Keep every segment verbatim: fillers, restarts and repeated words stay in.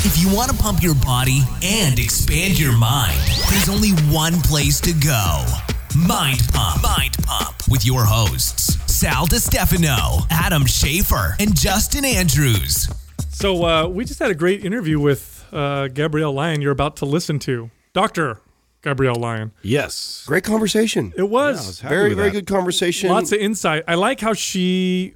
If you want to pump your body and expand your mind, there's only one place to go. Mind Pump. Mind Pump with your hosts, Sal DiStefano, Adam Schafer, and Justin Andrews. So uh, we just had a great interview with uh, Gabrielle Lyon you're about to listen to. Doctor Gabrielle Lyon. Yes. Great conversation. It was. Yeah, I was happy very, with very that. good conversation. Lots of insight. I like how she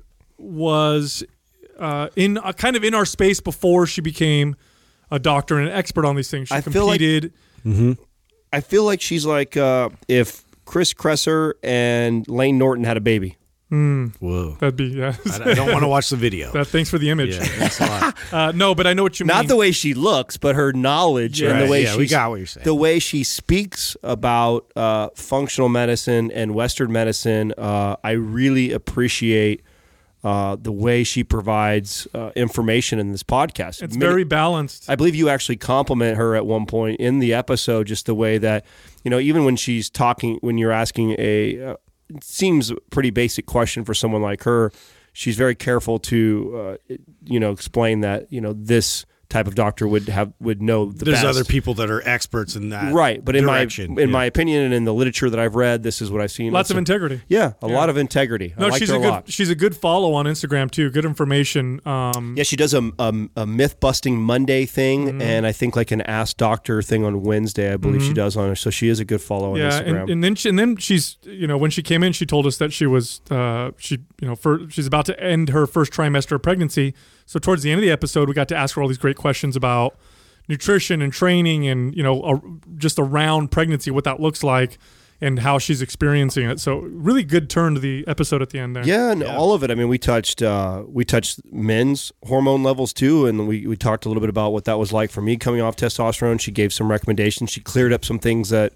was uh, in uh, kind of in our space before she became a doctor and an expert on these things. She I feel like- competed. Mm-hmm. I feel like she's like uh, if Chris Kresser and Lane Norton had a baby. Mm, Whoa. that'd be, yeah. I, I don't want to watch the video. That, thanks for the image. Yeah, thanks a lot. Uh, no, but I know what you mean. Not the way she looks, but her knowledge Yeah. and the Right, way yeah, she we got what you're saying. the way she speaks about uh, functional medicine and Western medicine. Uh, I really appreciate uh, the way she provides uh, information in this podcast. It's Many- very balanced. I believe you actually compliment her at one point in the episode, just the way that, you know, even when she's talking, when you're asking a, uh, it seems a pretty basic question for someone like her, she's very careful to, uh, you know, explain that, you know, this type of doctor would have would know the There's best. other people that are experts in that Right, but in my direction. in Yeah. my opinion and in the literature that I've read, this is what I've seen. Lots That's of a- integrity. Yeah, a Yeah. lot of integrity. I No, liked she's her a a good. lot. She's a good follow on Instagram too. Good information. Um, Yeah, she does a, a, a myth busting Monday thing, Mm-hmm. and I think like an Ask Doctor thing on Wednesday. I believe she does on her, so she is a good follow on yeah, Instagram. and, and then she, and then she's you know when she came in, she told us that she was uh, she you know for, she's about to end her first trimester of pregnancy. So towards the end of the episode, we got to ask her all these great questions about nutrition and training, and you know a, just around pregnancy, what that looks like, and how she's experiencing it. So really good turn to the episode at the end there. Yeah, and all of it. I mean, we touched uh, we touched men's hormone levels too, and we, we talked a little bit about what that was like for me coming off testosterone. She gave some recommendations. She cleared up some things that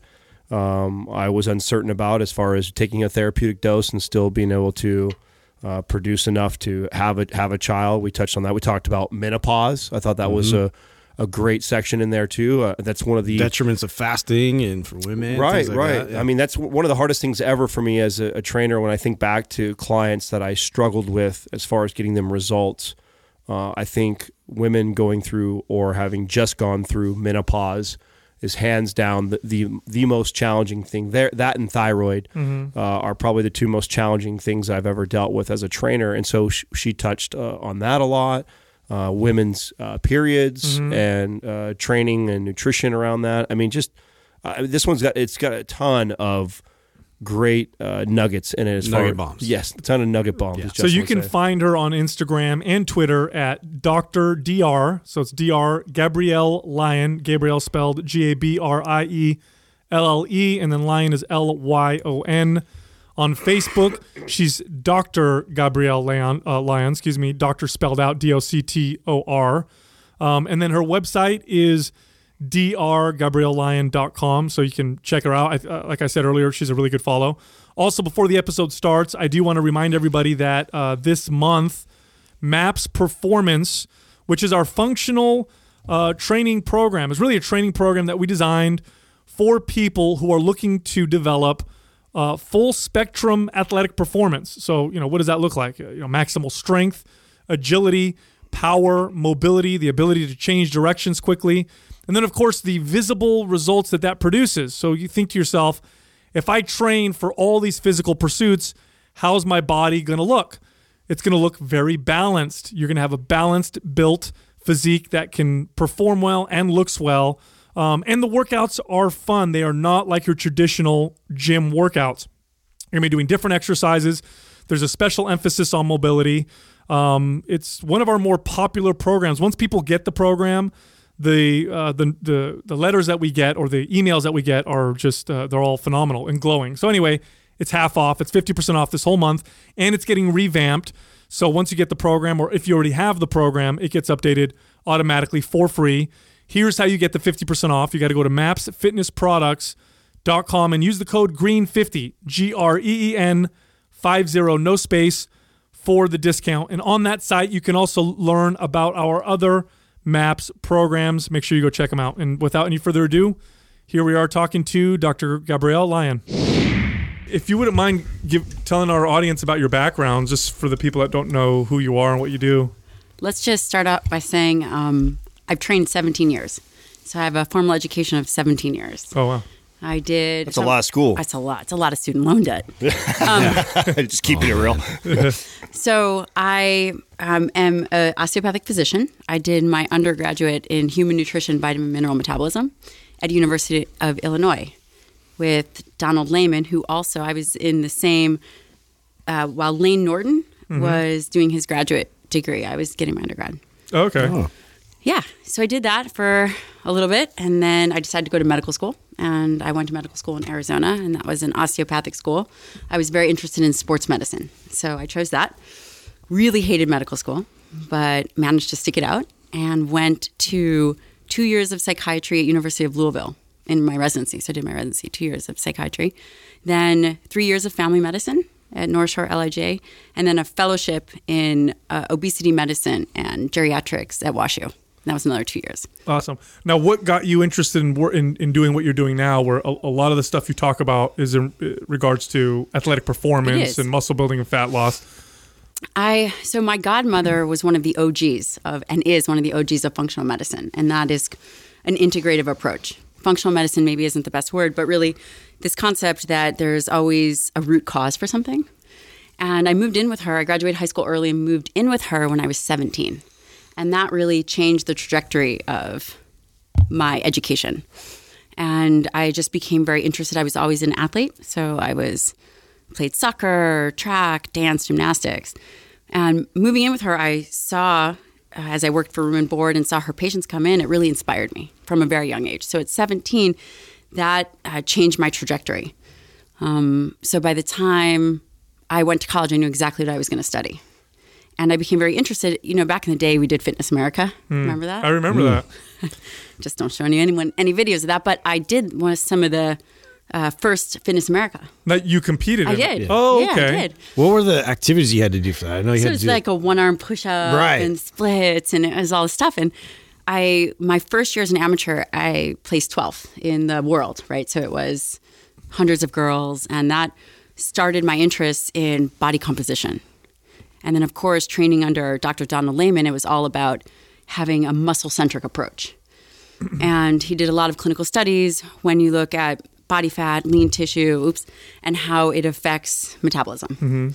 um, I was uncertain about as far as taking a therapeutic dose and still being able to uh, produce enough to have a have a child. We touched on that. We talked about menopause. I thought that was a a great section in there too. Uh, that's one of the detriments of fasting and for women. Right, things like right. that, yeah. I mean, that's one of the hardest things ever for me as a, a trainer when I think back to clients that I struggled with as far as getting them results. Uh, I think women going through or having just gone through menopause is hands down the the, the most challenging thing. There, that and thyroid Mm-hmm. uh, are probably the two most challenging things I've ever dealt with as a trainer. And so sh- she touched uh, on that a lot. Uh, women's uh, periods Mm-hmm. and uh, training and nutrition around that. I mean, just uh, this one's got it's got a ton of great uh, nuggets in it. As Nugget far, bombs. Yes, a ton of nugget bombs. Yeah. as So Justin you would can say. find her on Instagram and Twitter at Doctor Dr. So it's Dr. Gabrielle Lyon. Gabrielle spelled G A B R I E L L E, and then Lyon is L Y O N. On Facebook, she's Doctor Gabrielle Lyon, uh, Lyon, excuse me, Doctor spelled out D O C T O R. Um, and then her website is d r gabrielle lyon dot com, so you can check her out. I, uh, like I said earlier, she's a really good follow. Also, before the episode starts, I do want to remind everybody that uh, this month, MAPS Performance, which is our functional uh, training program, is really a training program that we designed for people who are looking to develop Uh, full spectrum athletic performance. So, you know, what does that look like? You know, maximal strength, agility, power, mobility, the ability to change directions quickly, and then, of course, the visible results that that produces. So you think to yourself, if I train for all these physical pursuits, how's my body going to look? It's going to look very balanced. You're going to have a balanced built physique that can perform well and looks well. Um, and the workouts are fun. They are not like your traditional gym workouts. You're going to be doing different exercises. There's a special emphasis on mobility. Um, it's one of our more popular programs. Once people get the program, the uh, the the the letters that we get or the emails that we get are just uh, they're all phenomenal and glowing. So anyway, it's half off. It's fifty percent off this whole month, and it's getting revamped. So once you get the program, or if you already have the program, it gets updated automatically for free. Here's how you get the fifty percent off. You got to go to maps fitness products dot com and use the code green fifty, G R E E N fifty, no space, for the discount. And on that site, you can also learn about our other MAPS programs. Make sure you go check them out. And without any further ado, here we are talking to Doctor Gabrielle Lyon. If you wouldn't mind give, telling our audience about your background, just for the people that don't know who you are and what you do. Let's just start out by saying um, I've trained seventeen years. So I have a formal education of seventeen years. Oh, wow. I did. That's a lot of school. That's a lot. It's a lot of student loan debt. Um, Just keeping it real. So I um, am an osteopathic physician. I did my undergraduate in human nutrition, vitamin, mineral metabolism at University of Illinois with Donald Lehman, who also, I was in the same, uh, while Lane Norton mm-hmm. was doing his graduate degree, I was getting my undergrad. Okay. Oh. Yeah. So I did that for a little bit, and then I decided to go to medical school. And I went to medical school in Arizona, and that was an osteopathic school. I was very interested in sports medicine, so I chose that. Really hated medical school, but managed to stick it out and went to two years of psychiatry at University of Louisville in my residency. So I did my residency, two years of psychiatry. Then three years of family medicine at North Shore L I J, and then a fellowship in uh, obesity medicine and geriatrics at WashU. That was another two years. Awesome. Now, what got you interested in wor- in, in doing what you're doing now, where a, a lot of the stuff you talk about is in uh, regards to athletic performance and muscle building and fat loss? I so my godmother was one of the O Gs of and is one of the O Gs of functional medicine, and that is an integrative approach. Functional medicine maybe isn't the best word, but really this concept that there's always a root cause for something. And I moved in with her. I graduated high school early and moved in with her when I was seventeen. And that really changed the trajectory of my education. And I just became very interested. I was always an athlete. So I was played soccer, track, dance, gymnastics. And moving in with her, I saw, uh, as I worked for Room and Board and saw her patients come in, it really inspired me from a very young age. So at seventeen, that uh, changed my trajectory. Um, so by the time I went to college, I knew exactly what I was going to study. And I became very interested. You know, back in the day, we did Fitness America. Mm. Remember that? I remember mm. that. Just don't show any, anyone any videos of that. But I did was some of the uh, first Fitness America. That you competed I in? did. Yeah. Oh, okay. Yeah, I did. What were the activities you had to do for that? I know you so had it was to do like a one-arm push-up right. and splits, and it was all this stuff. And I, my first year as an amateur, I placed twelfth in the world, right? So it was hundreds of girls, and that started my interest in body composition. And then, of course, training under Doctor Donald Lehman, it was all about having a muscle-centric approach. And he did a lot of clinical studies when you look at body fat, lean tissue, oops, and how it affects metabolism. Mm-hmm.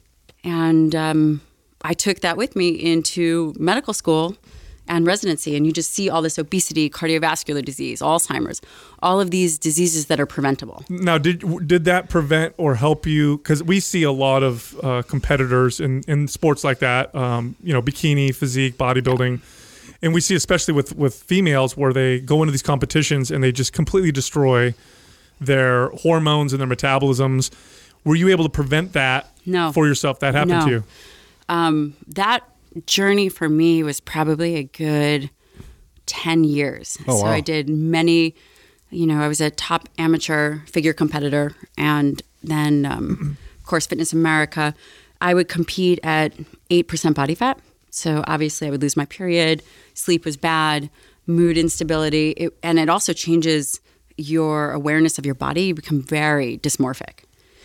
And um, I took that with me into medical school and residency, and you just see all this obesity, cardiovascular disease, Alzheimer's, all of these diseases that are preventable. Now, did did that prevent or help you? Because we see a lot of uh, competitors in, in sports like that, um, you know, bikini, physique, bodybuilding, and we see especially with, with females where they go into these competitions and they just completely destroy their hormones and their metabolisms. Were you able to prevent that no. for yourself? That happened no. to you? Um, that journey for me was probably a good ten years. Oh, so wow. I did many, you know, I was a top amateur figure competitor, and then, um, of course, Fitness America. I would compete at eight percent body fat. So obviously I would lose my period, sleep was bad, mood instability, it, and it also changes your awareness of your body. You become very dysmorphic.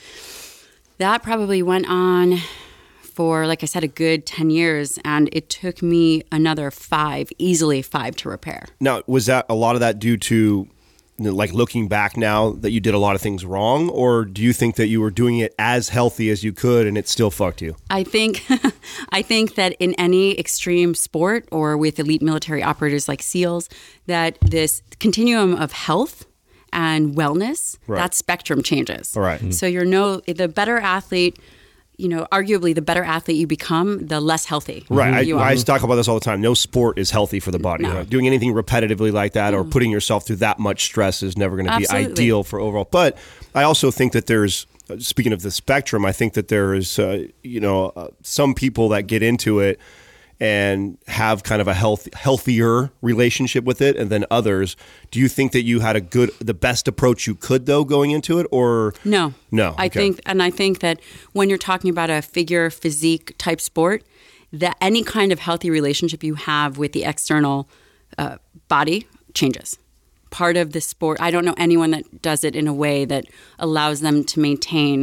That probably went on for, like I said, a good ten years, and it took me another five, easily five to repair. Now, was that a lot of that due to, you know, like looking back now that you did a lot of things wrong, or do you think that you were doing it as healthy as you could and it still fucked you? I think, I think that in any extreme sport or with elite military operators like SEALs, that this continuum of health and wellness, right. that spectrum changes. All right. Mm-hmm. So you're no the better athlete. You know, arguably, the better athlete you become, the less healthy right. you I, are. I talk about this all the time. No sport is healthy for the body. No. Right? Doing anything repetitively like that, no. or putting yourself through that much stress is never going to be ideal for overall. But I also think that there's, speaking of the spectrum, I think that there is, uh, you know, uh, some people that get into it and have kind of a health, healthier relationship with it, and then others. Do you think that you had a good, the best approach you could, though, going into it, or no? No, I okay. think, and I think that when you're talking about a figure physique type sport, that any kind of healthy relationship you have with the external uh, body changes. Part of the sport, I don't know anyone that does it in a way that allows them to maintain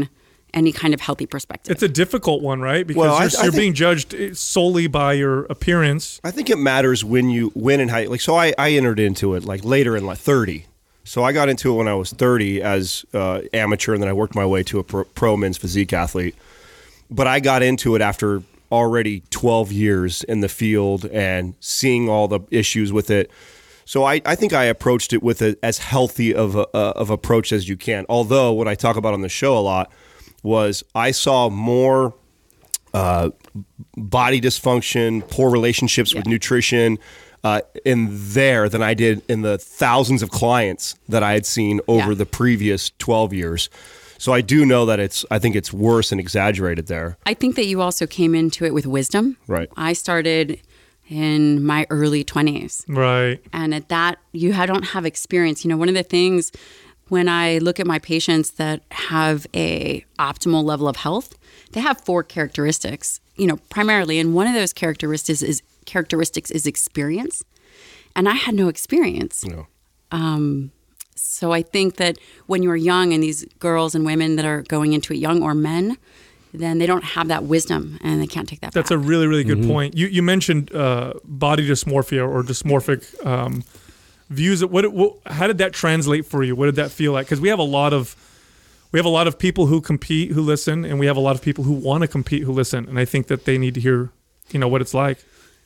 any kind of healthy perspective. It's a difficult one, right? Because Well, I- you're, I you're think- being judged solely by your appearance. I think it matters when you when and how. Like, so I, I entered into it like later in like thirty. So I got into it when I was thirty as uh, amateur, and then I worked my way to a pro, pro men's physique athlete. But I got into it after already twelve years in the field and seeing all the issues with it. So I, I think I approached it with a, as healthy of a, uh, of approach as you can. Although what I talk about on the show a lot was I saw more uh, body dysfunction, poor relationships Yeah. with nutrition uh, in there than I did in the thousands of clients that I had seen over Yeah. the previous twelve years. So I do know that it's, I think it's worse and exaggerated there. I think that you also came into it with wisdom. Right. I started in my early twenties. Right. And at that, you ha- don't have experience. You know, one of the things when I look at my patients that have a optimal level of health, they have four characteristics, you know, primarily. And one of those characteristics is characteristics is experience. And I had no experience. You know. Um, so I think that when you're young and these girls and women that are going into it young or men, then they don't have that wisdom and they can't take that That's back. a really, really good point. You you mentioned uh, body dysmorphia or dysmorphic um, views. What, what how did that translate for you? What did that feel like? Because we have a lot of we have a lot of people who compete who listen, and we have a lot of people who want to compete who listen. And I think that they need to hear, you know, what it's like.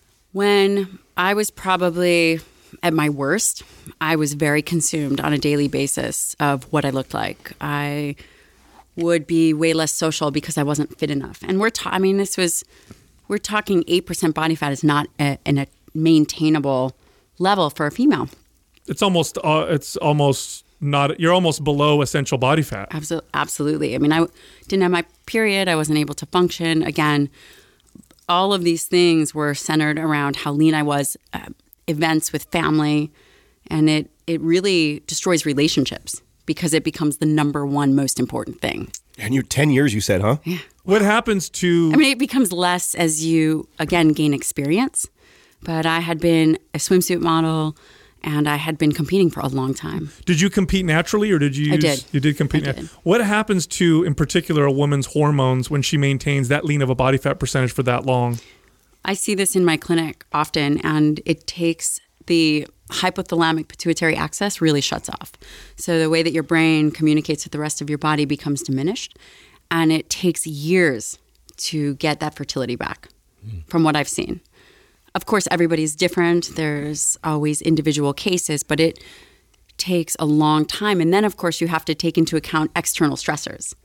When I was probably at my worst, I was very consumed on a daily basis of what I looked like. I would be way less social because I wasn't fit enough. And we're, ta- I mean, this was, we're talking eight percent body fat is not a, in a maintainable level for a female. It's almost uh, it's almost not. You're almost below essential body fat. Absolutely. Absolutely. I mean, I didn't have my period. I wasn't able to function. Again, all of these things were centered around how lean I was, uh, events with family, and it, it really destroys relationships because it becomes the number one most important thing. And you ten years, you said, huh? Yeah. What happens to? I mean, it becomes less as you, again, gain experience. But I had been a swimsuit model, and I had been competing for a long time. Did you compete naturally, or did you? I Use, did. You did compete. I nat- did. What happens to, in particular, a woman's hormones when she maintains that lean of a body fat percentage for that long? I see this in my clinic often, and it takes the hypothalamic pituitary axis really shuts off. So the way that your brain communicates with the rest of your body becomes diminished, and it takes years to get that fertility back, mm. from what I've seen. Of course, everybody's different. There's always individual cases, but it takes a long time. And then, of course, you have to take into account external stressors.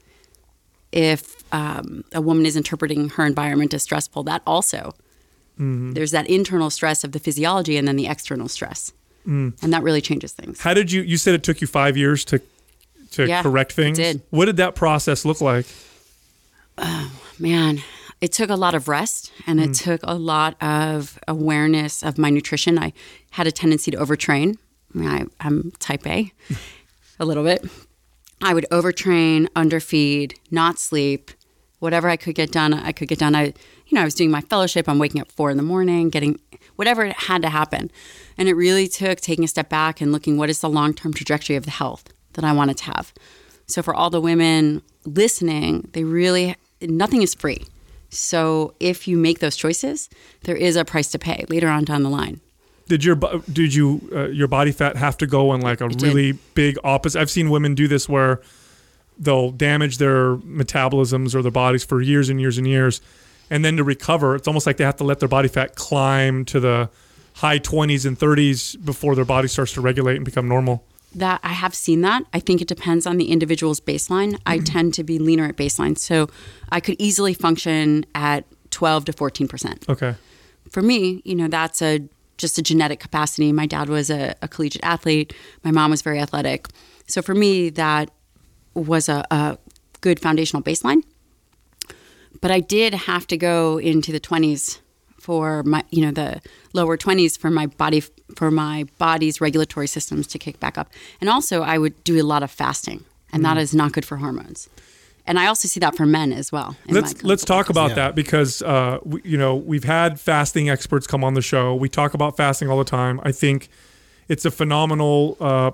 If um, a woman is interpreting her environment as stressful, that also, mm-hmm. there's that internal stress of the physiology and then the external stress. Mm. And that really changes things. How did you, you said it took you five years to to yeah, correct things? It did. What did that process look like? Oh, man. It took a lot of rest, and it mm. took a lot of awareness of my nutrition. I had a tendency to overtrain. I mean, I, I'm type A, a little bit. I would overtrain, underfeed, not sleep. Whatever I could get done, I could get done. I, you know, I was doing my fellowship. I'm waking up four in the morning, getting whatever had to happen. And it really took taking a step back and looking, what is the long-term trajectory of the health that I wanted to have? So for all the women listening, they really, nothing is free. So if you make those choices, there is a price to pay later on down the line. Did your did you uh, your body fat have to go in like a it really did. big opposite? I've seen women do this where they'll damage their metabolisms or their bodies for years and years and years, and then to recover, it's almost like they have to let their body fat climb to the high twenties and thirties before their body starts to regulate and become normal. That I have seen that. I think it depends on the individual's baseline. Mm-hmm. I tend to be leaner at baseline, so I could easily function at twelve to fourteen percent. Okay. For me, you know, that's a just a genetic capacity. My dad was a, a collegiate athlete. My mom was very athletic. So for me, that was a, a good foundational baseline. But I did have to go into the twenties for my, you know, the lower twenties for my body, for my body's regulatory systems to kick back up. And also I would do a lot of fasting, and mm. that is not good for hormones. And I also see that for men as well. Let's let's talk practice. about yeah. that because uh, we, you know, we've had fasting experts come on the show. We talk about fasting all the time. I think it's a phenomenal uh,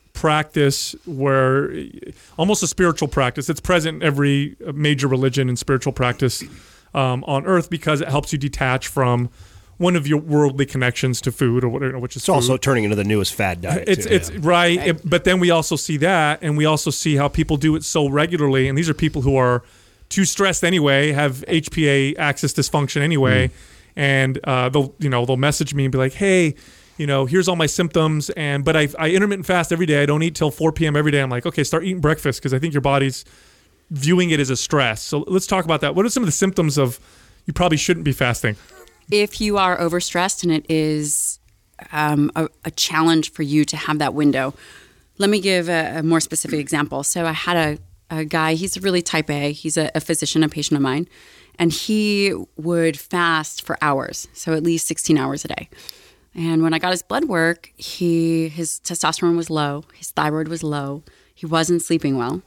practice where almost a spiritual practice. It's present in every major religion and spiritual practice um, on earth because it helps you detach from one of your worldly connections to food, or whatever, which is It's food. also turning into the newest fad diet. It's too. it's right, It- but then we also see that, and we also see how people do it so regularly. And these are people who are too stressed anyway, have H P A axis dysfunction anyway, mm. and uh, they'll you know they'll message me and be like, "Hey, you know, here's all my symptoms, and but I I intermittent fast every day. I don't eat till four p.m. every day." I'm like, "Okay, start eating breakfast because I think your body's viewing it as a stress." So let's talk about that. What are some of the symptoms of you probably shouldn't be fasting? If you are overstressed and it is um, a, a challenge for you to have that window, let me give a, a more specific example. So I had a, a guy, he's really type A. He's a, a physician, a patient of mine, and he would fast for hours, so at least sixteen hours a day. And when I got his blood work, he his testosterone was low, his thyroid was low, he wasn't sleeping well,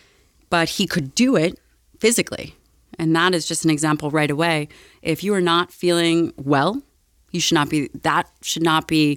but he could do it physically. And that is just an example right away. If you are not feeling well, you should not be, that should not be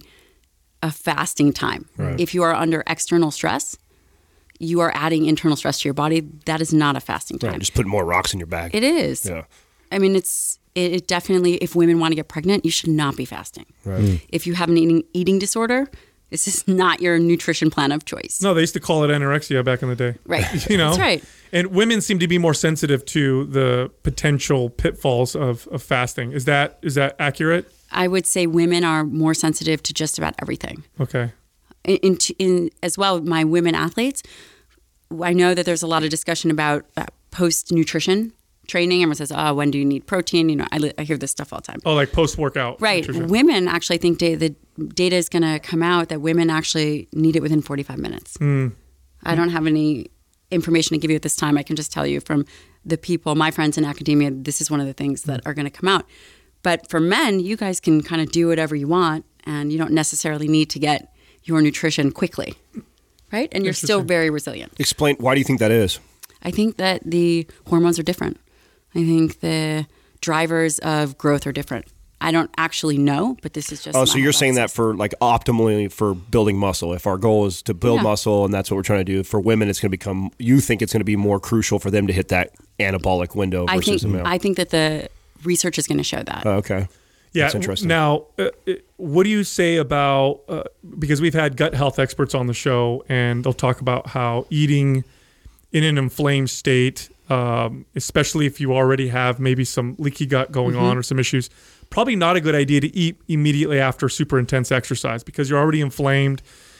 a fasting time. Right. If you are under external stress, you are adding internal stress to your body. That is not a fasting time. Right, just putting more rocks in your bag. It is. Yeah. I mean, it's it, it definitely, if women want to get pregnant, you should not be fasting. Right. Mm. If you have an eating, eating disorder, this is not your nutrition plan of choice. No, they used to call it anorexia back in the day. Right. You know? That's right. And women seem to be more sensitive to the potential pitfalls of, of fasting. Is that is that accurate? I would say women are more sensitive to just about everything. Okay. In, in, in as well, my women athletes, I know that there's a lot of discussion about uh, post-nutrition training. Everyone says, oh, when do you need protein? You know, I, I hear this stuff all the time. Oh, like post-workout. Right. nutrition. Women actually think da- the data is going to come out that women actually need it within forty-five minutes. Mm. I don't have any information to give you at this time. I can just tell you from the people, my friends in academia, this is one of the things that are going to come out. But for men, you guys can kind of do whatever you want, and you don't necessarily need to get your nutrition quickly, right? And you're still very resilient. Explain, why do you think that is? I think that the hormones are different. I think the drivers of growth are different. I don't actually know, but this is just. Oh, so my you're saying that hypothesis. for like optimally for building muscle. If our goal is to build Yeah. muscle and that's what we're trying to do, for women, it's going to become, you think it's going to be more crucial for them to hit that anabolic window I versus think a male. I think that the research is going to show that. Oh, okay. Yeah. That's interesting. Now, uh, it- what do you say about, uh, because we've had gut health experts on the show, and they'll talk about how eating in an inflamed state, um, especially if you already have maybe some leaky gut going Mm-hmm. on or some issues, probably not a good idea to eat immediately after super intense exercise because you're already inflamed,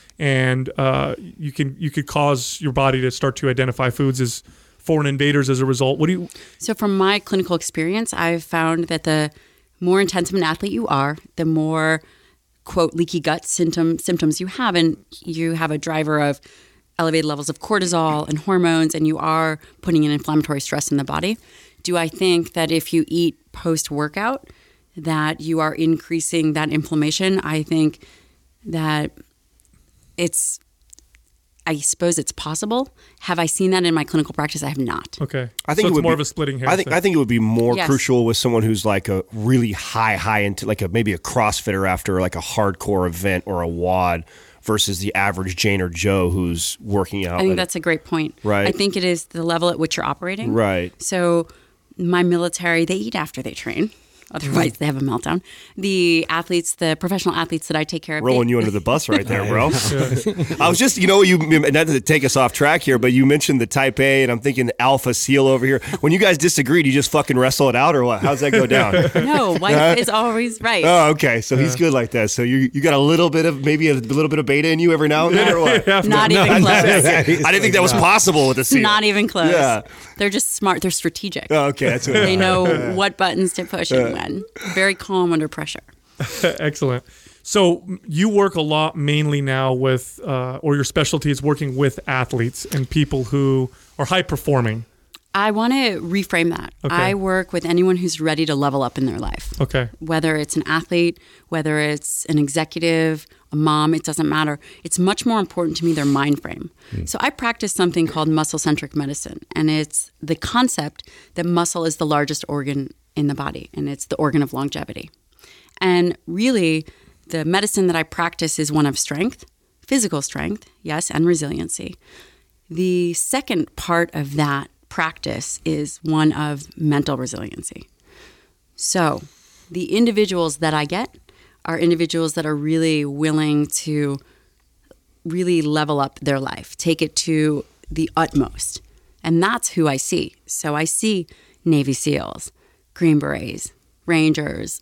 and uh, you can you could cause your body to start to identify foods as foreign invaders as a result. What do you? So from my clinical experience, I've found that the more intense of an athlete you are, the more, quote, leaky gut symptom, symptoms you have. And you have a driver of elevated levels of cortisol and hormones, and you are putting an inflammatory stress in the body. Do I think that if you eat post-workout that you are increasing that inflammation? I think that it's, I suppose it's possible. Have I seen that in my clinical practice? I have not. Okay. I think so it it's would more be, of a splitting hair. I think thing. I think it would be more Yes. crucial with someone who's like a really high high into like a maybe a CrossFitter after like a hardcore event or a W O D versus the average Jane or Joe who's working out. I think at- that's a great point. Right. I think it is the level at which you're operating. Right. So my military, they eat after they train. Otherwise, they have a meltdown. The athletes, the professional athletes that I take care of, rolling they, you under the bus right there, bro. I was just, you know, you not to take us off track here, but you mentioned the type A, and I'm thinking the alpha seal over here. When you guys disagreed, you just fucking wrestle it out, or what? How's that go down? no, wife is always right. Oh, okay. So he's good like that. So you you got a little bit of maybe a little bit of beta in you every now and then, or what? Not even close. I didn't think that was possible with the seal. Not even close. Yeah. They're just smart. They're strategic. Oh, okay, that's what They know what buttons to push and when. Very calm under pressure. Excellent. So you work a lot mainly now with, uh, or your specialty is working with athletes and people who are high performing. I want to reframe that. Okay. I work with anyone who's ready to level up in their life. Okay. Whether it's an athlete, whether it's an executive, a mom, it doesn't matter. It's much more important to me their mind frame. So I practice something called muscle-centric medicine, and it's the concept that muscle is the largest organ in the body, and it's the organ of longevity. And really, the medicine that I practice is one of strength. physical strength, yes, and resiliency. The second part of that practice is one of mental resiliency. So the individuals that I get are individuals that are really willing to really level up their life, take it to the utmost. And that's who I see. So I see Navy SEALs, Green Berets, Rangers,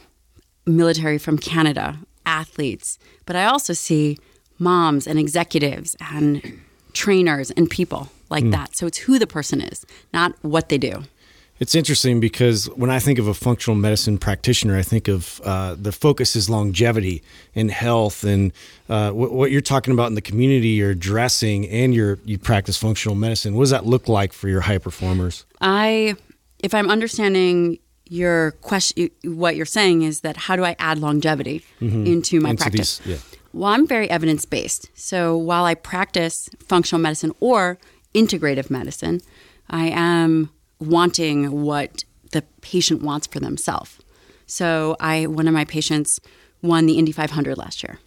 military from Canada, athletes, but I also see moms and executives and trainers and people like mm. that. So it's who the person is, not what they do. It's interesting because when I think of a functional medicine practitioner, I think of uh, the focus is longevity and health, and uh, w- what you're talking about in the community you're addressing, and you're, you practice functional medicine. What does that look like for your high performers? I, if I'm understanding your question, what you're saying is that how do I add longevity mm-hmm. into my into practice? These, yeah. Well, I'm very evidence-based. So while I practice functional medicine or integrative medicine, I am wanting what the patient wants for themselves. So I, one of my patients won the Indy five hundred last year,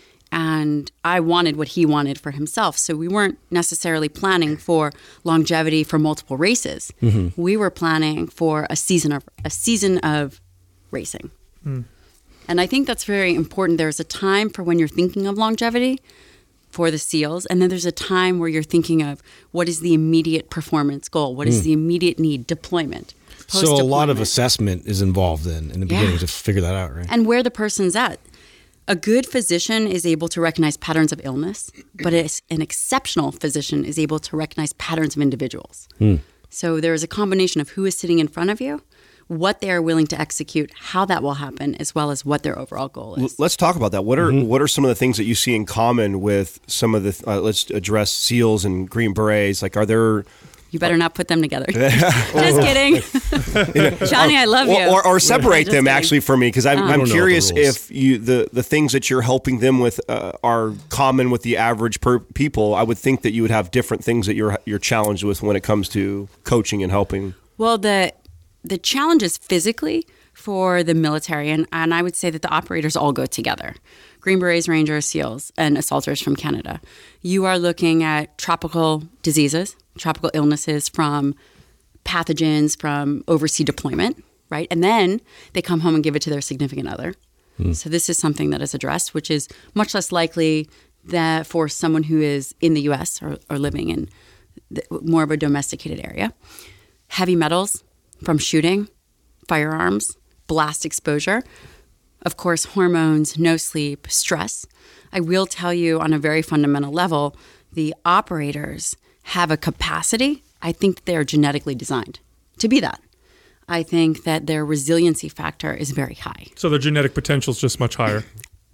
and I wanted what he wanted for himself. So we weren't necessarily planning for longevity for multiple races. Mm-hmm. We were planning for a season of a season of racing. Mm. And I think that's very important. There's a time for when you're thinking of longevity for the SEALs, and then there's a time where you're thinking of what is the immediate performance goal, what is mm. the immediate need, deployment. So a lot of assessment is involved then in the beginning yeah. to figure that out, right? And where the person's at. A good physician is able to recognize patterns of illness, but an exceptional physician is able to recognize patterns of individuals. Mm. So there is a combination of who is sitting in front of you, what they are willing to execute, how that will happen, as well as what their overall goal is. Let's talk about that. What are mm-hmm. what are some of the things that you see in common with some of the, uh, let's address SEALs and Green Berets? Like, are there... You better not put them together. Just kidding. Johnny, I love you. Or, or, or separate them, kidding. actually, for me, because I'm, uh, I'm curious if you the, the things that you're helping them with uh, are common with the average per people. I would think that you would have different things that you're you're challenged with when it comes to coaching and helping. Well, the the challenge is physically for the military, and, and I would say that the operators all go together. Green Berets, Rangers, SEALs, and assaulters from Canada. You are looking at tropical diseases, tropical illnesses from pathogens from overseas deployment, right? And then they come home and give it to their significant other. Mm. So this is something that is addressed, which is much less likely that for someone who is in the U S or, or living in the, more of a domesticated area. Heavy metals from shooting, firearms, blast exposure. Of course, hormones, no sleep, stress. I will tell you on a very fundamental level, the operators have a capacity. I think they're genetically designed to be that. I think that their resiliency factor is very high. So their genetic potential is just much higher.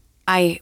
I,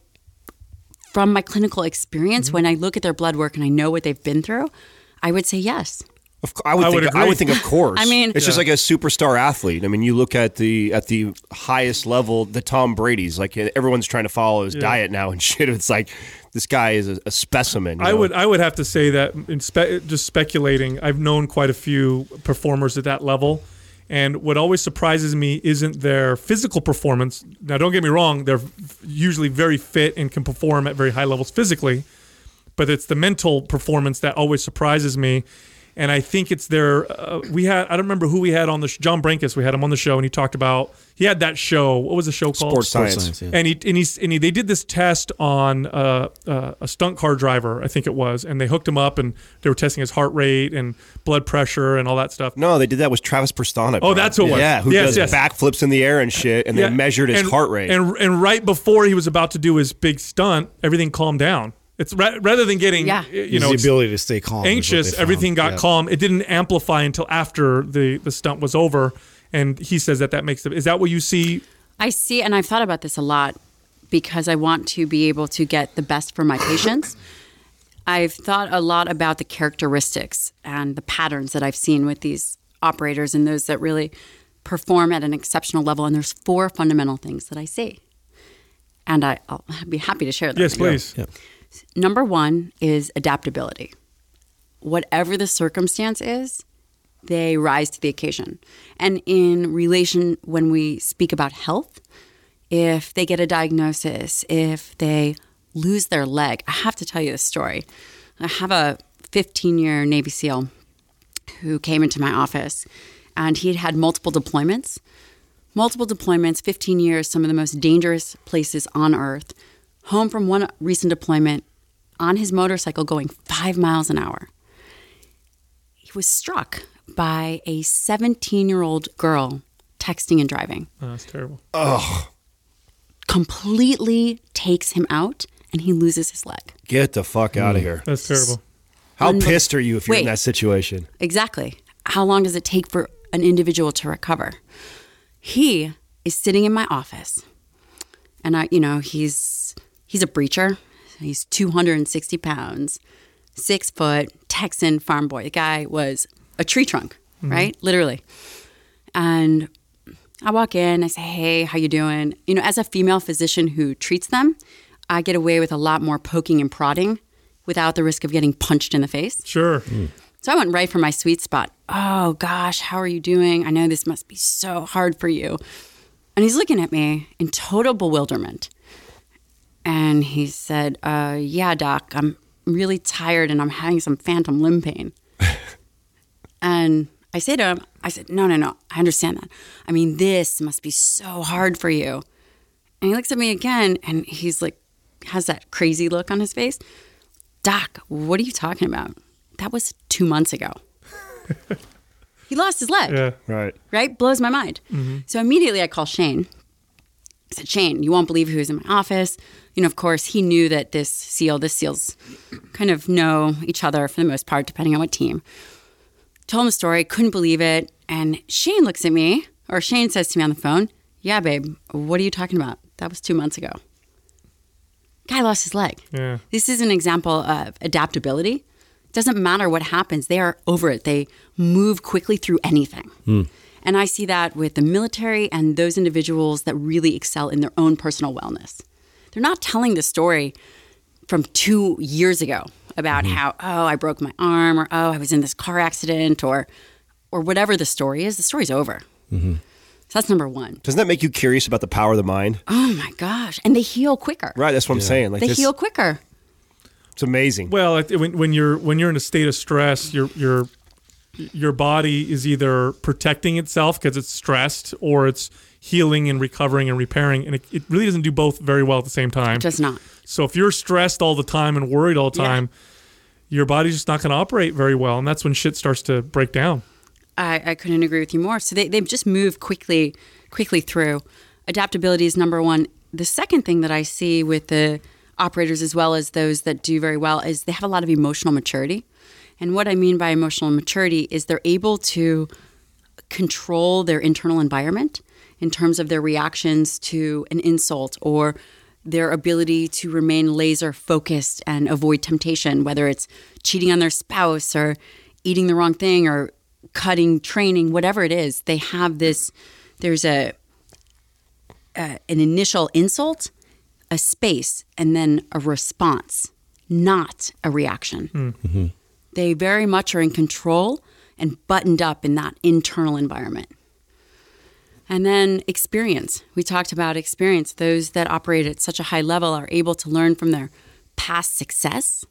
from my clinical experience, mm-hmm. when I look at their blood work and I know what they've been through, I would say yes. Of, I would, I, think, would I would think, of course. I mean, it's yeah. just like a superstar athlete. I mean, you look at the at the highest level, the Tom Brady's. Like everyone's trying to follow his yeah. diet now and shit. It's like this guy is a, a specimen. You I know? Mm-hmm. would I would have to say that in spe- just speculating, I've known quite a few performers at that level, and what always surprises me isn't their physical performance. Now, don't get me wrong; they're usually very fit and can perform at very high levels physically, but it's the mental performance that always surprises me. And I think it's their, uh, we had, I don't remember who we had on the, sh- John Brankus, we had him on the show, and he talked about, he had that show, what was the show called? Sports Science. Sports Science, yeah. And, he, and, he's, and he, they did this test on uh, uh, a stunt car driver, I think it was, and they hooked him up, and they were testing his heart rate and blood pressure and all that stuff. No, they did that with Travis Pastrana. Oh, that's who it was. Yeah, who yes, does yes. backflips in the air and shit, and yeah. they measured his and, heart rate. And, and right before he was about to do his big stunt, everything calmed down. It's ra- rather than getting, yeah. you know, the ability to stay calm, anxious. Everything got yeah. calm. It didn't amplify until after the, the stunt was over, and he says that that makes it. Is that what you see? I see, and I've thought about this a lot because I want to be able to get the best for my patients. I've thought a lot about the characteristics and the patterns that I've seen with these operators and those that really perform at an exceptional level. And there's four fundamental things that I see, and I, I'll be happy to share them. Yes, please. Yeah. Number one is adaptability. Whatever the circumstance is, they rise to the occasion. And in relation, when we speak about health, if they get a diagnosis, if they lose their leg. I have to tell you this story. I have a fifteen-year Navy SEAL who came into my office, and he'd had multiple deployments. Multiple deployments, fifteen years, some of the most dangerous places on earth. Home from one recent deployment on his motorcycle going five miles an hour. He was struck by a seventeen-year-old girl texting and driving. Oh, that's terrible. Oh, Completely takes him out, and he loses his leg. get the fuck out of here. That's terrible. How Unbe- pissed are you if you're in Wait. that situation? Exactly. How long does it take for an individual to recover? He is sitting in my office, and I, you know, he's he's a breacher. He's two hundred sixty pounds, six foot, Texan farm boy. The guy was a tree trunk, right? Literally. And I walk in, I say, "Hey, how you doing?" You know, as a female physician who treats them, I get away with a lot more poking and prodding without the risk of getting punched in the face. Sure. So I went right for my sweet spot. "Oh, gosh, how are you doing? I know this must be so hard for you." And he's looking at me in total bewilderment. And he said, uh, yeah, doc, I'm really tired and I'm having some phantom limb pain. And I say to him, I said, no, no, no, I understand that. I mean, this must be so hard for you. And he looks at me again and he's like, has that crazy look on his face. "Doc, what are you talking about? That was two months ago." He lost his leg, Yeah. Right. right? Blows my mind. So immediately I call Shane. I said, "Shane, you won't believe who's in my office." You know, of course, he knew that this SEAL, this SEALs kind of know each other for the most part, depending on what team. Told him the story, couldn't believe it. And Shane looks at me, or Shane says to me on the phone, "Yeah, babe, what are you talking about? That was two months ago." Guy lost his leg. Yeah. This is an example of adaptability. Doesn't matter what happens. They are over it. They move quickly through anything. And I see that with the military and those individuals that really excel in their own personal wellness. They're not telling the story from two years ago about how, oh, I broke my arm, or oh, I was in this car accident, or or whatever the story is. The story's over. So that's number one. Doesn't that make you curious about the power of the mind? Oh my gosh. And they heal quicker. Right. That's what I'm saying. Like They this, heal quicker. it's amazing. Well, it- when, when you're when you're in a state of stress, your your your body is either protecting itself because it's stressed, or it's healing and recovering and repairing, and it, it really doesn't do both very well at the same time. Just not. So if you're stressed all the time and worried all the Yeah. time, your body's just not going to operate very well, and that's when shit starts to break down. I, I couldn't agree with you more. So they, they've just moved quickly, quickly through. Adaptability is number one. The second thing that I see with the operators, as well as those that do very well, is they have a lot of emotional maturity. And what I mean by emotional maturity is they're able to control their internal environment in terms of their reactions to an insult, or their ability to remain laser focused and avoid temptation, whether it's cheating on their spouse or eating the wrong thing or cutting training, whatever it is. They have this, there's a, a an initial insult, a space, and then a response, not a reaction. Mm-hmm. They very much are in control and buttoned up in that internal environment. And then experience. We talked about experience. Those that operate at such a high level are able to learn from their past success.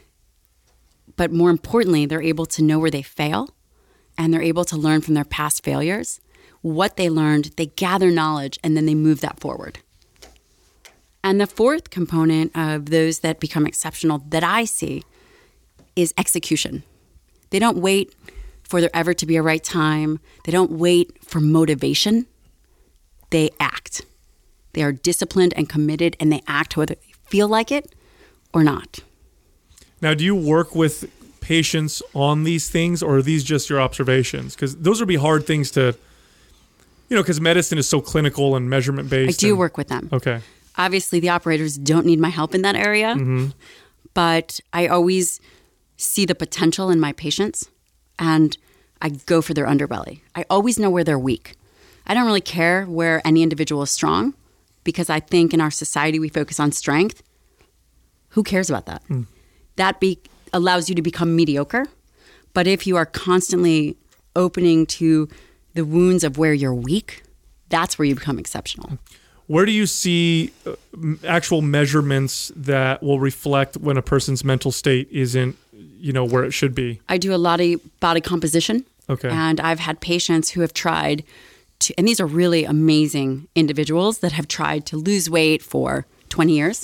But more importantly, they're able to know where they fail, and they're able to learn from their past failures. What they learned, they gather knowledge, and then they move that forward. And the fourth component of those that become exceptional that I see is execution. They don't wait for there ever to be a right time. They don't wait for motivation. They act. They are disciplined and committed, and they act whether they feel like it or not. Now, do you work with patients on these things, or are these just your observations? Because those would be hard things to, you know, because medicine is so clinical and measurement I based. do and, work with them. Okay. Obviously, the operators don't need my help in that area, but I always see the potential in my patients, and I go for their underbelly. I always know where they're weak. I don't really care where any individual is strong, because I think in our society we focus on strength. Who cares about that? That be, allows you to become mediocre. But if you are constantly opening to the wounds of where you're weak, that's where you become exceptional. Where do you see uh, m- actual measurements that will reflect when a person's mental state isn't, you know, where it should be? I do a lot of body composition. Okay. And I've had patients who have tried to, and these are really amazing individuals that have tried to lose weight for twenty years.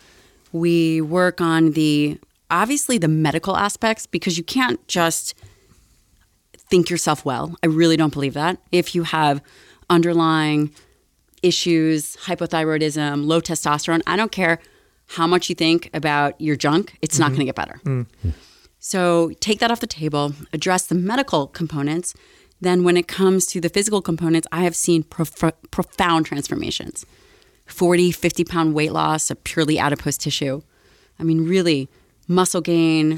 We work on the, obviously the medical aspects, because you can't just think yourself well. I really don't believe that. If you have underlying issues, hypothyroidism, low testosterone, I don't care how much you think about your junk, it's mm-hmm. not going to get better. Mm-hmm. So take that off the table, address the medical components. Then when it comes to the physical components, I have seen prof- profound transformations. forty, fifty pound weight loss of purely adipose tissue. I mean, really, muscle gain,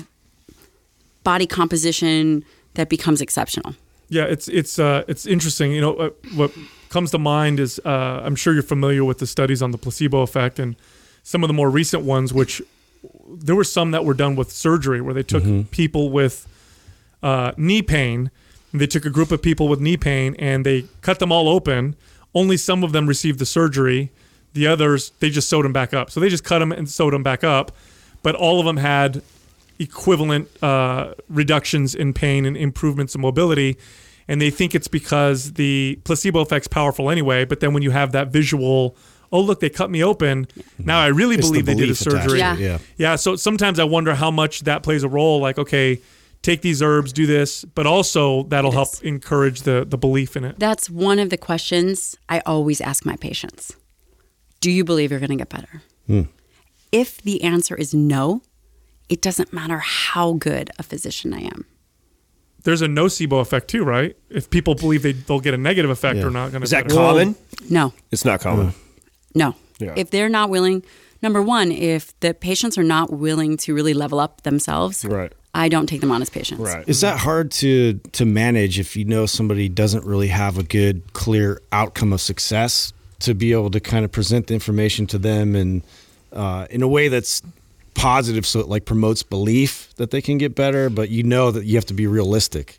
body composition that becomes exceptional. Yeah, it's it's uh, it's interesting. You know, uh, what comes to mind is uh, I'm sure you're familiar with the studies on the placebo effect and some of the more recent ones, which there were some that were done with surgery where they took mm-hmm. people with uh, knee pain. And they took a group of people with knee pain and they cut them all open. Only some of them received the surgery. The others, they just sewed them back up. So they just cut them and sewed them back up. But all of them had equivalent uh, reductions in pain and improvements in mobility. And they think it's because the placebo effect's powerful anyway. But then when you have that visual, oh, look, they cut me open. Now I really it's believe the they did a surgery. Yeah. yeah. Yeah. So sometimes I wonder how much that plays a role. Like, okay, take these herbs, do this, but also that'll help encourage the, the belief in it. That's one of the questions I always ask my patients. Do you believe you're going to get better? Hmm. If the answer is no, it doesn't matter how good a physician I am. There's a nocebo effect too, right? If people believe they, they'll get a negative effect, yeah. they're not going to. Is that better. common? No. It's not common. No. Yeah. If they're not willing, number one, if the patients are not willing to really level up themselves, right. I don't take them on as patients. Right. Is that hard to to manage if you know somebody doesn't really have a good, clear outcome of success, to be able to kind of present the information to them and uh, in a way that's positive, so it like promotes belief that they can get better, but you know that you have to be realistic?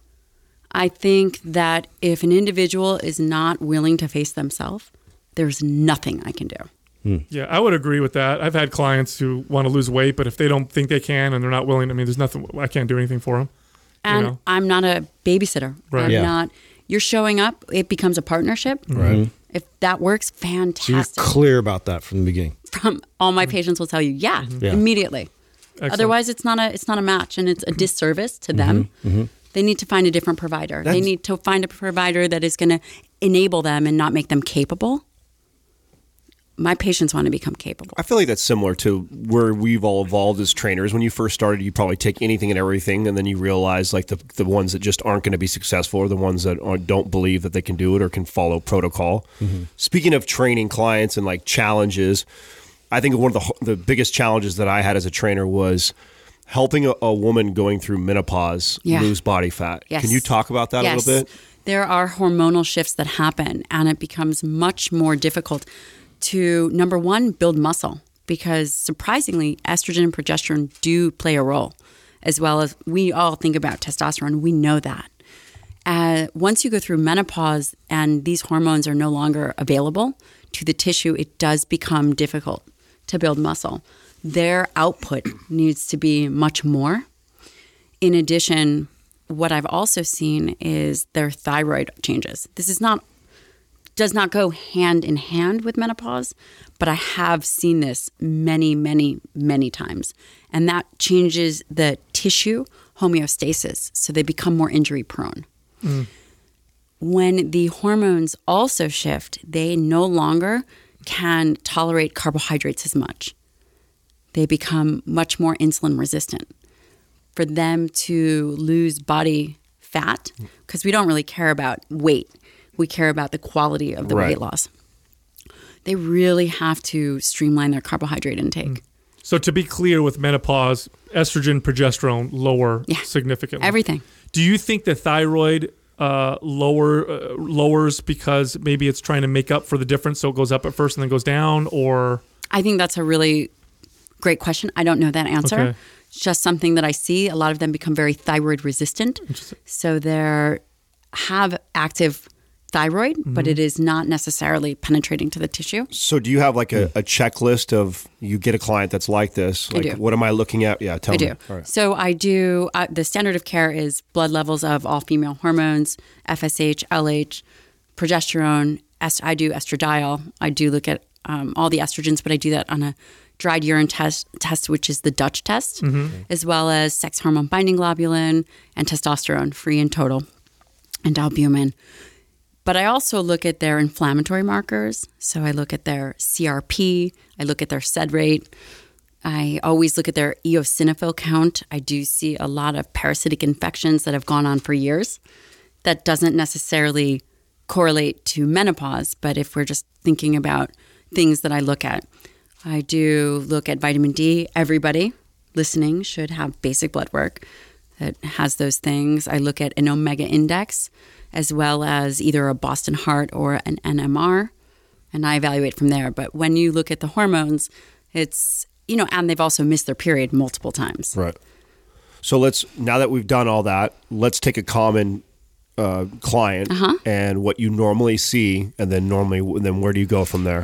I think that if an individual is not willing to face themselves, there's nothing I can do. Hmm. Yeah, I would agree with that. I've had clients who want to lose weight, but if they don't think they can and they're not willing, I mean, there's nothing, I can't do anything for them. And you know? I'm not a babysitter. Right. I'm Yeah. not, you're showing up, it becomes a partnership. Right. If that works, So you're fantastic. clear about that from the beginning. From all my patients will tell you, yeah, Yeah. immediately. Excellent. Otherwise, it's not a it's not a match, and it's a disservice to them. Mm-hmm. They need to find a different provider. they That's- need to find a provider that is going to enable them and not make them capable. My patients want to become capable. I feel like that's similar to where we've all evolved as trainers. When you first started, you probably take anything and everything, and then you realize like the the ones that just aren't going to be successful, or the ones that aren't, don't believe that they can do it or can follow protocol. Mm-hmm. Speaking of training clients and like challenges, I think one of the the biggest challenges that I had as a trainer was helping a, a woman going through menopause Yeah. lose body fat. Yes. Can you talk about that yes. a little bit? There are hormonal shifts that happen, and it becomes much more difficult to, number one, build muscle, because surprisingly, estrogen and progesterone do play a role, as well as we all think about testosterone. We know that. Uh, once you go through menopause and these hormones are no longer available to the tissue, it does become difficult to build muscle. Their output needs to be much more. In addition, what I've also seen is their thyroid changes. This is not does not go hand in hand with menopause, but I have seen this many, many, many times. And that changes the tissue homeostasis, so they become more injury prone. Mm. When the hormones also shift, they no longer can tolerate carbohydrates as much. They become much more insulin resistant. For them to lose body fat, because we don't really care about weight, we care about the quality of the Right. weight loss. They really have to streamline their carbohydrate intake. So to be clear, with menopause, estrogen, progesterone lower Yeah. significantly. Everything. Do you think the thyroid uh, lower uh, lowers because maybe it's trying to make up for the difference, so it goes up at first and then goes down, or? I think that's a really great question. I don't know that answer. Okay. It's just something that I see. A lot of them become very thyroid resistant. So they have active thyroid, mm-hmm. but it is not necessarily penetrating to the tissue. So do you have like a, a checklist of, you get a client that's like this? Like, I do. What am I looking at? Yeah, tell I me. do. All right. So I do, uh, the standard of care is blood levels of all female hormones, F S H, L H, progesterone. Est- I do estradiol. I do look at um, all the estrogens, but I do that on a dried urine test, test which is the Dutch test, mm-hmm. as well as sex hormone binding globulin and testosterone, free and total, and albumin. But I also look at their inflammatory markers. So I look at their C R P. I look at their S E D rate. I always look at their eosinophil count. I do see a lot of parasitic infections that have gone on for years. That doesn't necessarily correlate to menopause, but if we're just thinking about things that I look at, I do look at vitamin D. Everybody listening should have basic blood work that has those things. I look at an omega index, as well as either a Boston Heart or an N M R, and I evaluate from there. But when you look at the hormones, it's, you know, and they've also missed their period multiple times. Right. So let's, now that we've done all that, let's take a common uh, client uh-huh. and what you normally see, and then normally, and then where do you go from there?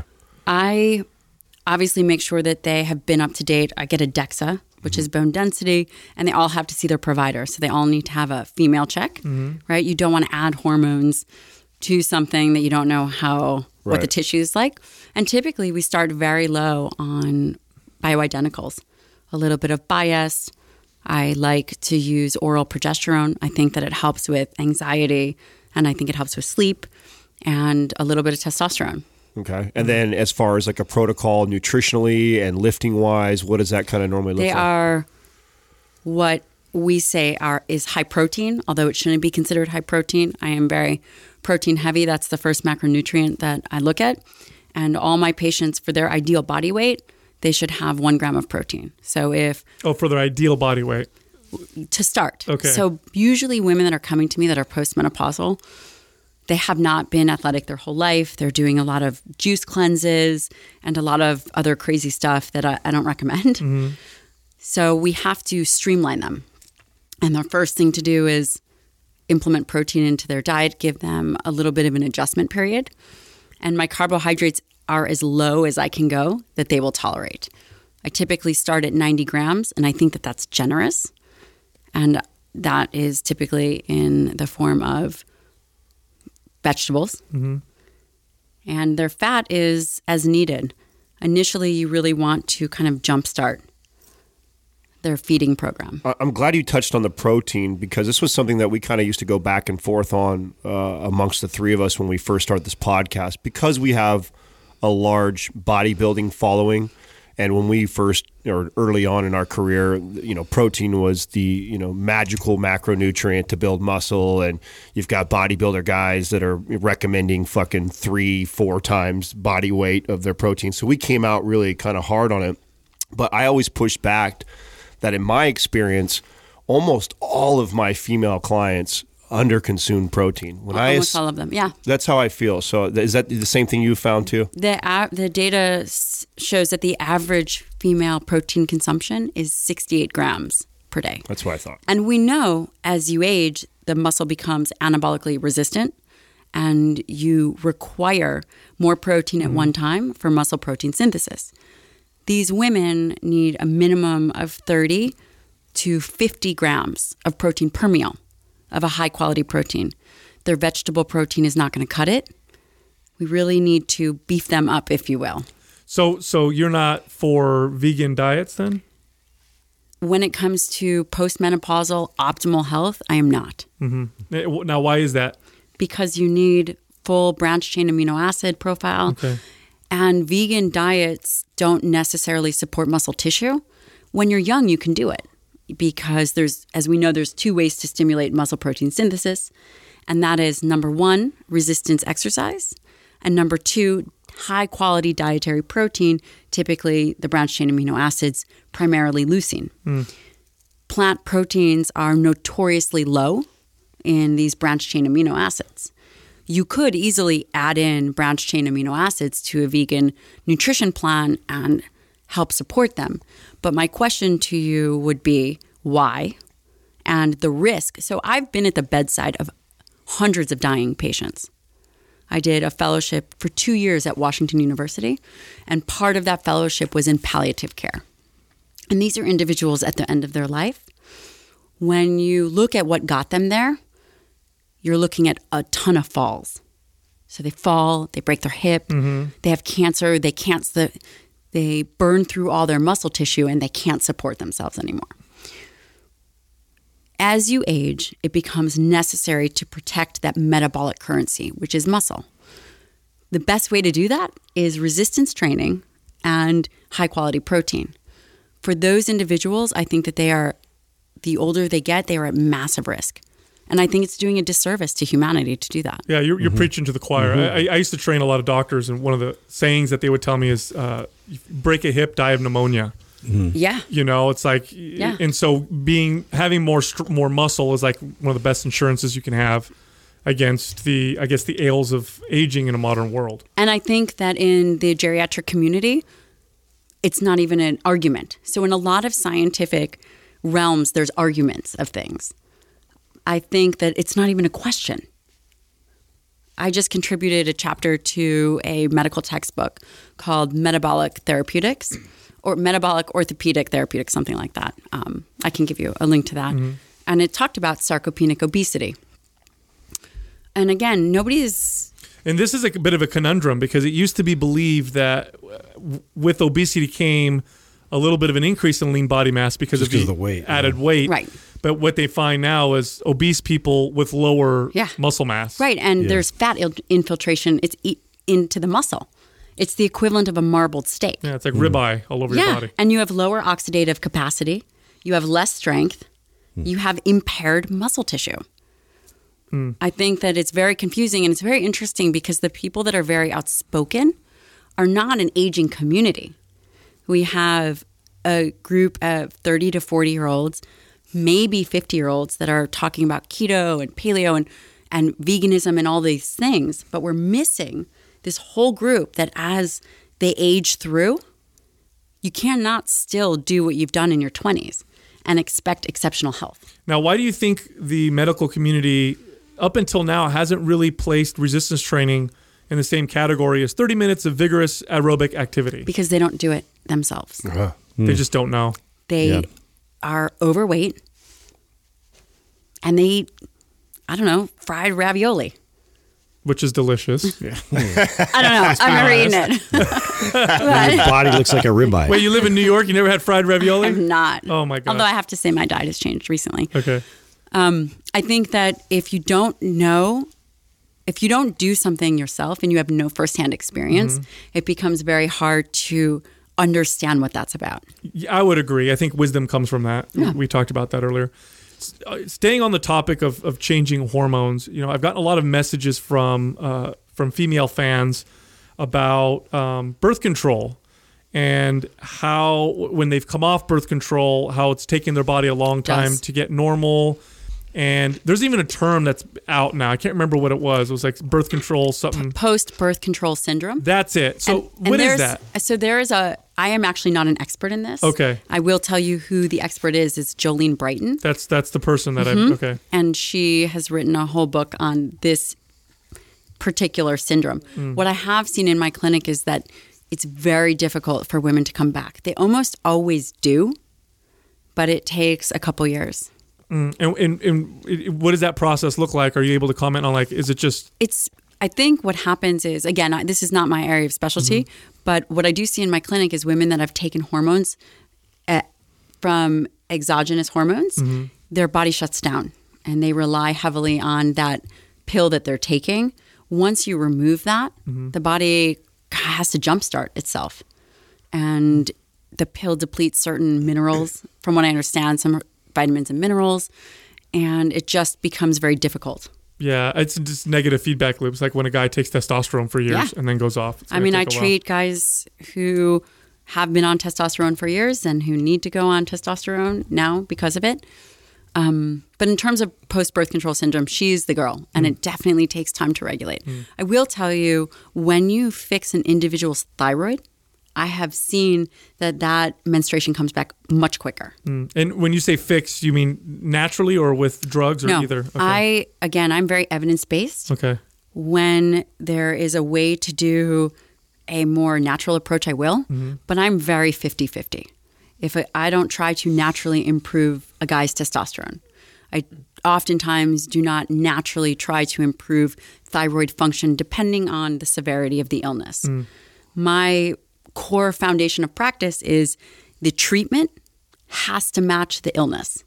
I obviously make sure that they have been up to date. I get a DEXA, which mm-hmm. is bone density, and they all have to see their provider. So they all need to have a female check, mm-hmm. right? You don't want to add hormones to something that you don't know how, right. what the tissue is like. And typically we start very low on bioidenticals, a little bit of bias. I like to use oral progesterone. I think that it helps with anxiety, and I think it helps with sleep, and a little bit of testosterone. Okay. And then as far as like a protocol nutritionally and lifting wise, what does that kind of normally look they like? They are what we say are is high protein, although it shouldn't be considered high protein. I am very protein heavy. That's the first macronutrient that I look at. And all my patients, for their ideal body weight, they should have one gram of protein. So if... Oh, for their ideal body weight. To start. Okay. So usually women that are coming to me that are postmenopausal, they have not been athletic their whole life. They're doing a lot of juice cleanses and a lot of other crazy stuff that I, I don't recommend. Mm-hmm. So we have to streamline them. And the first thing to do is implement protein into their diet, give them a little bit of an adjustment period. And my carbohydrates are as low as I can go that they will tolerate. I typically start at ninety grams, and I think that that's generous. And that is typically in the form of vegetables. Mm-hmm. And their fat is as needed. Initially, you really want to kind of jumpstart their feeding program. I'm glad you touched on the protein, because this was something that we kind of used to go back and forth on uh, amongst the three of us when we first started this podcast, because we have a large bodybuilding following. And when we first, or early on in our career, you know, protein was the, you know, magical macronutrient to build muscle. And you've got bodybuilder guys that are recommending fucking three, four times body weight of their protein. So we came out really kind of hard on it. But I always pushed back that in my experience, almost all of my female clients underconsume protein. When Almost I, all of them, yeah. That's how I feel. So is that the same thing you found too? The uh, the data s- shows that the average female protein consumption is sixty-eight grams per day. That's what I thought. And we know as you age, the muscle becomes anabolically resistant, and you require more protein at mm-hmm. one time for muscle protein synthesis. These women need a minimum of thirty to fifty grams of protein per meal, of a high quality protein. Their vegetable protein is not going to cut it. We really need to beef them up, if you will. So so you're not for vegan diets then? When it comes to postmenopausal optimal health, I am not. Mm-hmm. Now, why is that? Because you need full branched chain amino acid profile. Okay. And vegan diets don't necessarily support muscle tissue. When you're young, you can do it, because there's, as we know, there's two ways to stimulate muscle protein synthesis. And that is number one, resistance exercise. And number two, high quality dietary protein, typically the branched chain amino acids, primarily leucine. Mm. Plant proteins are notoriously low in these branched chain amino acids. You could easily add in branched chain amino acids to a vegan nutrition plan and help support them. But my question to you would be why, and the risk. So I've been at the bedside of hundreds of dying patients. I did a fellowship for two years at Washington University, and part of that fellowship was in palliative care. And these are individuals at the end of their life. When you look at what got them there, you're looking at a ton of falls. So they fall, they break their hip, mm-hmm. they have cancer, they can't, they burn through all their muscle tissue, and they can't support themselves anymore. As you age, it becomes necessary to protect that metabolic currency, which is muscle. The best way to do that is resistance training and high-quality protein. For those individuals, I think that they are, the older they get, they are at massive risk. And I think it's doing a disservice to humanity to do that. Yeah, you're, you're mm-hmm. preaching to the choir. Mm-hmm. I, I used to train a lot of doctors, and one of the sayings that they would tell me is, uh, break a hip, die of pneumonia. Mm-hmm. Yeah. You know, it's like, yeah. and so being, having more, more muscle is like one of the best insurances you can have against the, I guess, the ails of aging in a modern world. And I think that in the geriatric community, it's not even an argument. So in a lot of scientific realms, there's arguments of things. I think that it's not even a question. I just contributed a chapter to a medical textbook called Metabolic Therapeutics, or Metabolic Orthopedic Therapeutics, something like that. Um, I can give you a link to that. Mm-hmm. And it talked about sarcopenic obesity. And again, nobody's... And this is a bit of a conundrum, because it used to be believed that with obesity came a little bit of an increase in lean body mass because Just of the, of the weight, added yeah. weight. Right. But what they find now is obese people with lower yeah. muscle mass. Right, and yeah. there's fat il- infiltration. It's e- into the muscle. It's the equivalent of a marbled steak. Yeah, it's like mm. ribeye all over yeah. your body. And you have lower oxidative capacity. You have less strength. Mm. You have impaired muscle tissue. Mm. I think that it's very confusing, and it's very interesting because the people that are very outspoken are not an aging community. We have a group of thirty to forty-year-olds, maybe fifty-year-olds that are talking about keto and paleo and, and veganism and all these things, but we're missing this whole group that as they age through, you cannot still do what you've done in your twenties and expect exceptional health. Now, why do you think the medical community up until now hasn't really placed resistance training in the same category as thirty minutes of vigorous aerobic activity? Because they don't do it themselves. Uh, they mm. just don't know. They yeah. are overweight, and they eat, I don't know, fried ravioli. Which is delicious. Yeah. I don't know. I've never eaten it. Your body looks like a ribeye. Wait, you live in New York? You never had fried ravioli? I'm not. Oh, my God. Although I have to say my diet has changed recently. Okay. Um, I think that if you don't know, if you don't do something yourself and you have no firsthand experience, mm-hmm. it becomes very hard to understand what that's about. Yeah, I would agree. I think wisdom comes from that. Yeah. We talked about that earlier. Staying on the topic of, of changing hormones, you know, I've gotten a lot of messages from uh, from female fans about um, birth control and how when they've come off birth control, how it's taken their body a long time Does. to get normal. And there's even a term that's out now. I can't remember what it was. It was like birth control something. Post-birth control syndrome. That's it. So and, what and is that? So there is a, I am actually not an expert in this. Okay. I will tell you who the expert is. It's Jolene Brighton. That's that's the person that mm-hmm. I, okay. And she has written a whole book on this particular syndrome. Mm. What I have seen in my clinic is that it's very difficult for women to come back. They almost always do, but it takes a couple years. Mm. And, and, and what does that process look like? Are you able to comment on, like, is it just... It's, I think what happens is, again, I, this is not my area of specialty, mm-hmm. but what I do see in my clinic is women that have taken hormones at, from exogenous hormones, mm-hmm. their body shuts down and they rely heavily on that pill that they're taking. Once you remove that, mm-hmm. the body has to jumpstart itself. And the pill depletes certain minerals, from what I understand, some vitamins and minerals, and it just becomes very difficult. Yeah, it's just negative feedback loops, like when a guy takes testosterone for years yeah. and then goes off. I mean, I treat guys who have been on testosterone for years and who need to go on testosterone now because of it. Um, but in terms of post-birth control syndrome, she's the girl, and mm. it definitely takes time to regulate. Mm. I will tell you, when you fix an individual's thyroid, I have seen that that menstruation comes back much quicker. Mm. And when you say fix, you mean naturally or with drugs or no, either? Okay. I, again, I'm very evidence-based. Okay. When there is a way to do a more natural approach, I will. Mm-hmm. But I'm very fifty-fifty. If I, I don't try to naturally improve a guy's testosterone, I oftentimes do not naturally try to improve thyroid function depending on the severity of the illness. Mm. My core foundation of practice is the treatment has to match the illness.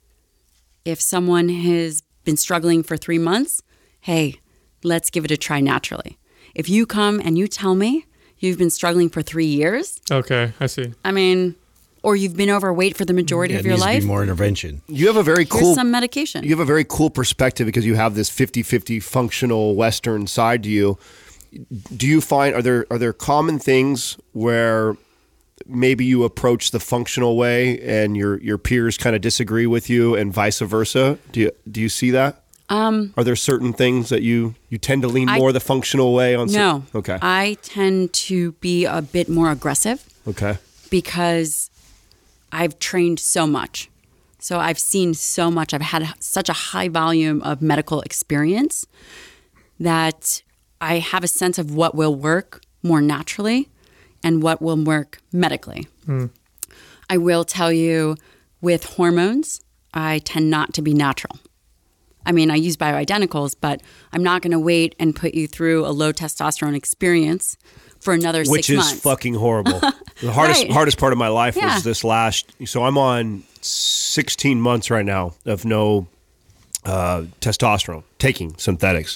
If someone has been struggling for three months, hey, let's give it a try naturally. If you come and you tell me you've been struggling for three years. Okay, I see. I mean, or you've been overweight for the majority yeah, of your it needs life. To be more intervention. You have a very Here's cool some medication. You have a very cool perspective because you have this fifty-fifty functional Western side to you. Do you find are there are there common things where maybe you approach the functional way and your your peers kind of disagree with you and vice versa? Do you do you see that? Um, are there certain things that you, you tend to lean I, more the functional way on? No. Some, okay. I tend to be a bit more aggressive. Okay. Because I've trained so much. So I've seen so much. I've had such a high volume of medical experience that I have a sense of what will work more naturally and what will work medically. Mm. I will tell you with hormones, I tend not to be natural. I mean, I use bioidenticals, but I'm not going to wait and put you through a low testosterone experience for another Which six months. Which is fucking horrible. The hardest right. hardest part of my life yeah. was this last. So I'm on sixteen months right now of no uh, testosterone, taking synthetics.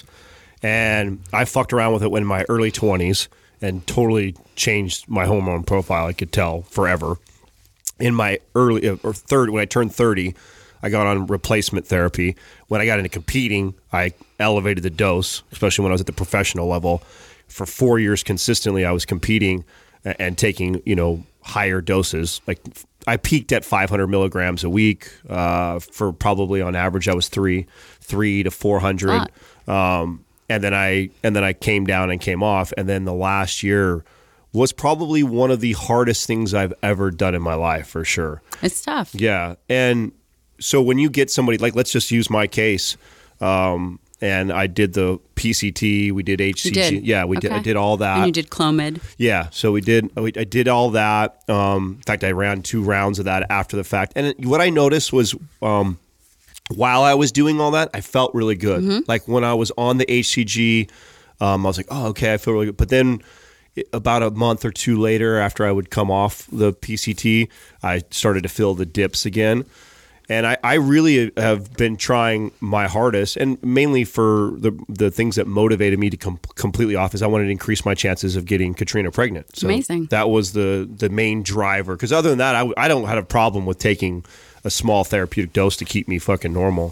And I fucked around with it in my early twenties and totally changed my hormone profile, I could tell, forever. In my early, or third, when I turned thirty, I got on replacement therapy. When I got into competing, I elevated the dose, especially when I was at the professional level. For four years consistently, I was competing and taking, you know, higher doses. Like I peaked at five hundred milligrams a week. Uh, for probably on average, I was three, three to four hundred. Um, and then I and then I came down and came off. And then the last year was probably one of the hardest things I've ever done in my life, for sure. It's tough. Yeah, and so when you get somebody, like, let's just use my case, um, and I did the P C T, we did H C G. You did? Yeah, we okay. did. I did all that. And you did Clomid. Yeah, so we did. I did all that. Um, in fact, I ran two rounds of that after the fact. And what I noticed was, um, while I was doing all that, I felt really good. Mm-hmm. Like when I was on the H C G, um, I was like, oh, okay, I feel really good. But then about a month or two later, after I would come off the P C T, I started to feel the dips again. And I, I really have been trying my hardest, and mainly for the the things that motivated me to come completely off is I wanted to increase my chances of getting Katrina pregnant. So amazing. That was the the main driver. Because other than that, I, I don't have a problem with taking a small therapeutic dose to keep me fucking normal.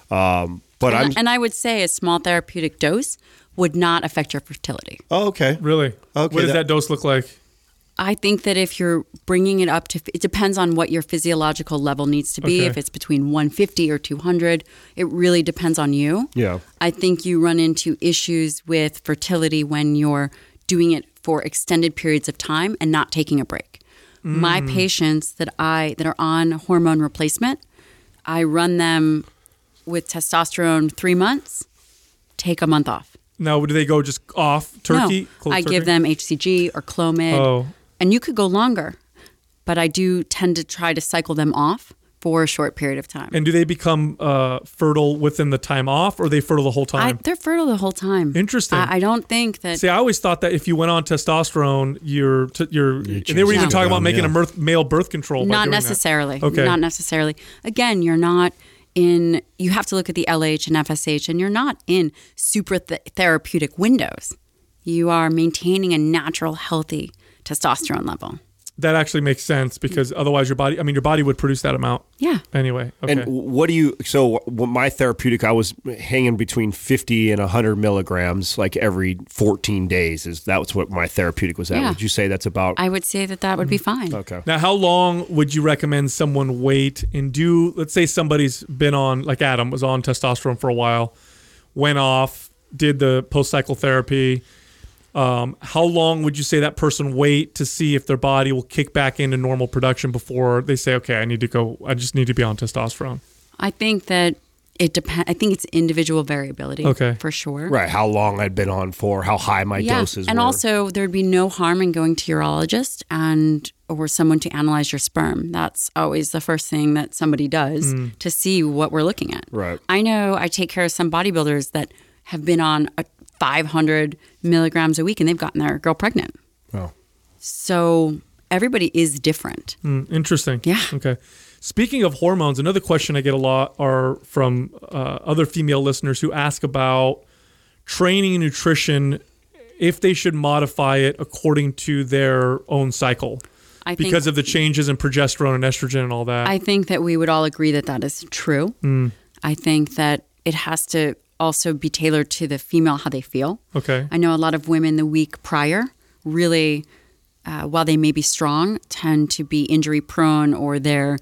Um, but and, I'm and I would say a small therapeutic dose would not affect your fertility. Oh, okay. Really? Okay, what does that- that dose look like? I think that if you're bringing it up to, it depends on what your physiological level needs to be. Okay. If it's between one fifty or two hundred, it really depends on you. Yeah. I think you run into issues with fertility when you're doing it for extended periods of time and not taking a break. Mm. My patients that I that are on hormone replacement, I run them with testosterone three months, take a month off. Now, do they go just off turkey? No, cold I turkey? give them H C G or Clomid. Oh. And you could go longer, but I do tend to try to cycle them off for a short period of time. And do they become uh, fertile within the time off, or are they fertile the whole I, time? they're fertile the whole time. Interesting. I, I don't think that. See, I always thought that if you went on testosterone, you're, t- you're, and they were even No. talking about Um, making yeah. a mirth, male birth control. by Not doing that. necessarily. Okay. Not necessarily. Again, you're not in. You have to look at the L H and F S H, and you're not in super th- therapeutic windows. You are maintaining a natural, healthy testosterone level. That actually makes sense because otherwise your body, I mean, your body would produce that amount. Yeah. Anyway. Okay. And what do you, so what my therapeutic, I was hanging between fifty and one hundred milligrams like every fourteen days. Is that was what my therapeutic was at. Yeah. Would you say that's about? I would say that that would be fine. Okay. Now, how long would you recommend someone wait and do, let's say somebody's been on, like Adam was on testosterone for a while, went off, did the post-cycle therapy. Um, how long would you say that person wait to see if their body will kick back into normal production before they say, okay, I need to go, I just need to be on testosterone? I think that It depends. I think it's individual variability. Okay. For sure. Right. How long I'd been on for, how high my Yeah. doses And were. also, there'd be no harm in going to urologist and or someone to analyze your sperm. That's always the first thing that somebody does to see what we're looking at. Right. I know I take care of some bodybuilders that have been on a five hundred milligrams a week and they've gotten their girl pregnant. Oh. So everybody is different. Mm, interesting. Yeah. Okay. Speaking of hormones, another question I get a lot are from uh, other female listeners who ask about training and nutrition, if they should modify it according to their own cycle I think, because of the changes in progesterone and estrogen and all that. I think that we would all agree that that is true. Mm. I think that it has to also be tailored to the female, how they feel. Okay. I know a lot of women the week prior really, uh, while they may be strong, tend to be injury prone or they're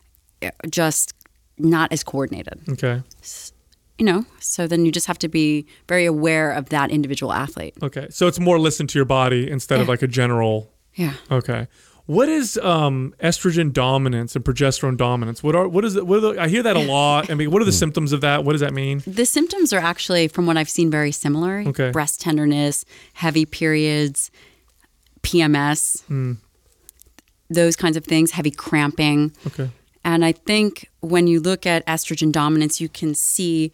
just not as coordinated. Okay. You know, so then you just have to be very aware of that individual athlete. Okay. So it's more listen to your body instead of Yeah. like a general. Yeah. Okay. What is um, estrogen dominance and progesterone dominance? What are what is it? What are the, I hear that a lot. I mean, what are the symptoms of that? What does that mean? The symptoms are actually, from what I've seen, very similar. Okay. Breast tenderness, heavy periods, P M S, Mm. those kinds of things, heavy cramping. Okay. And I think when you look at estrogen dominance, you can see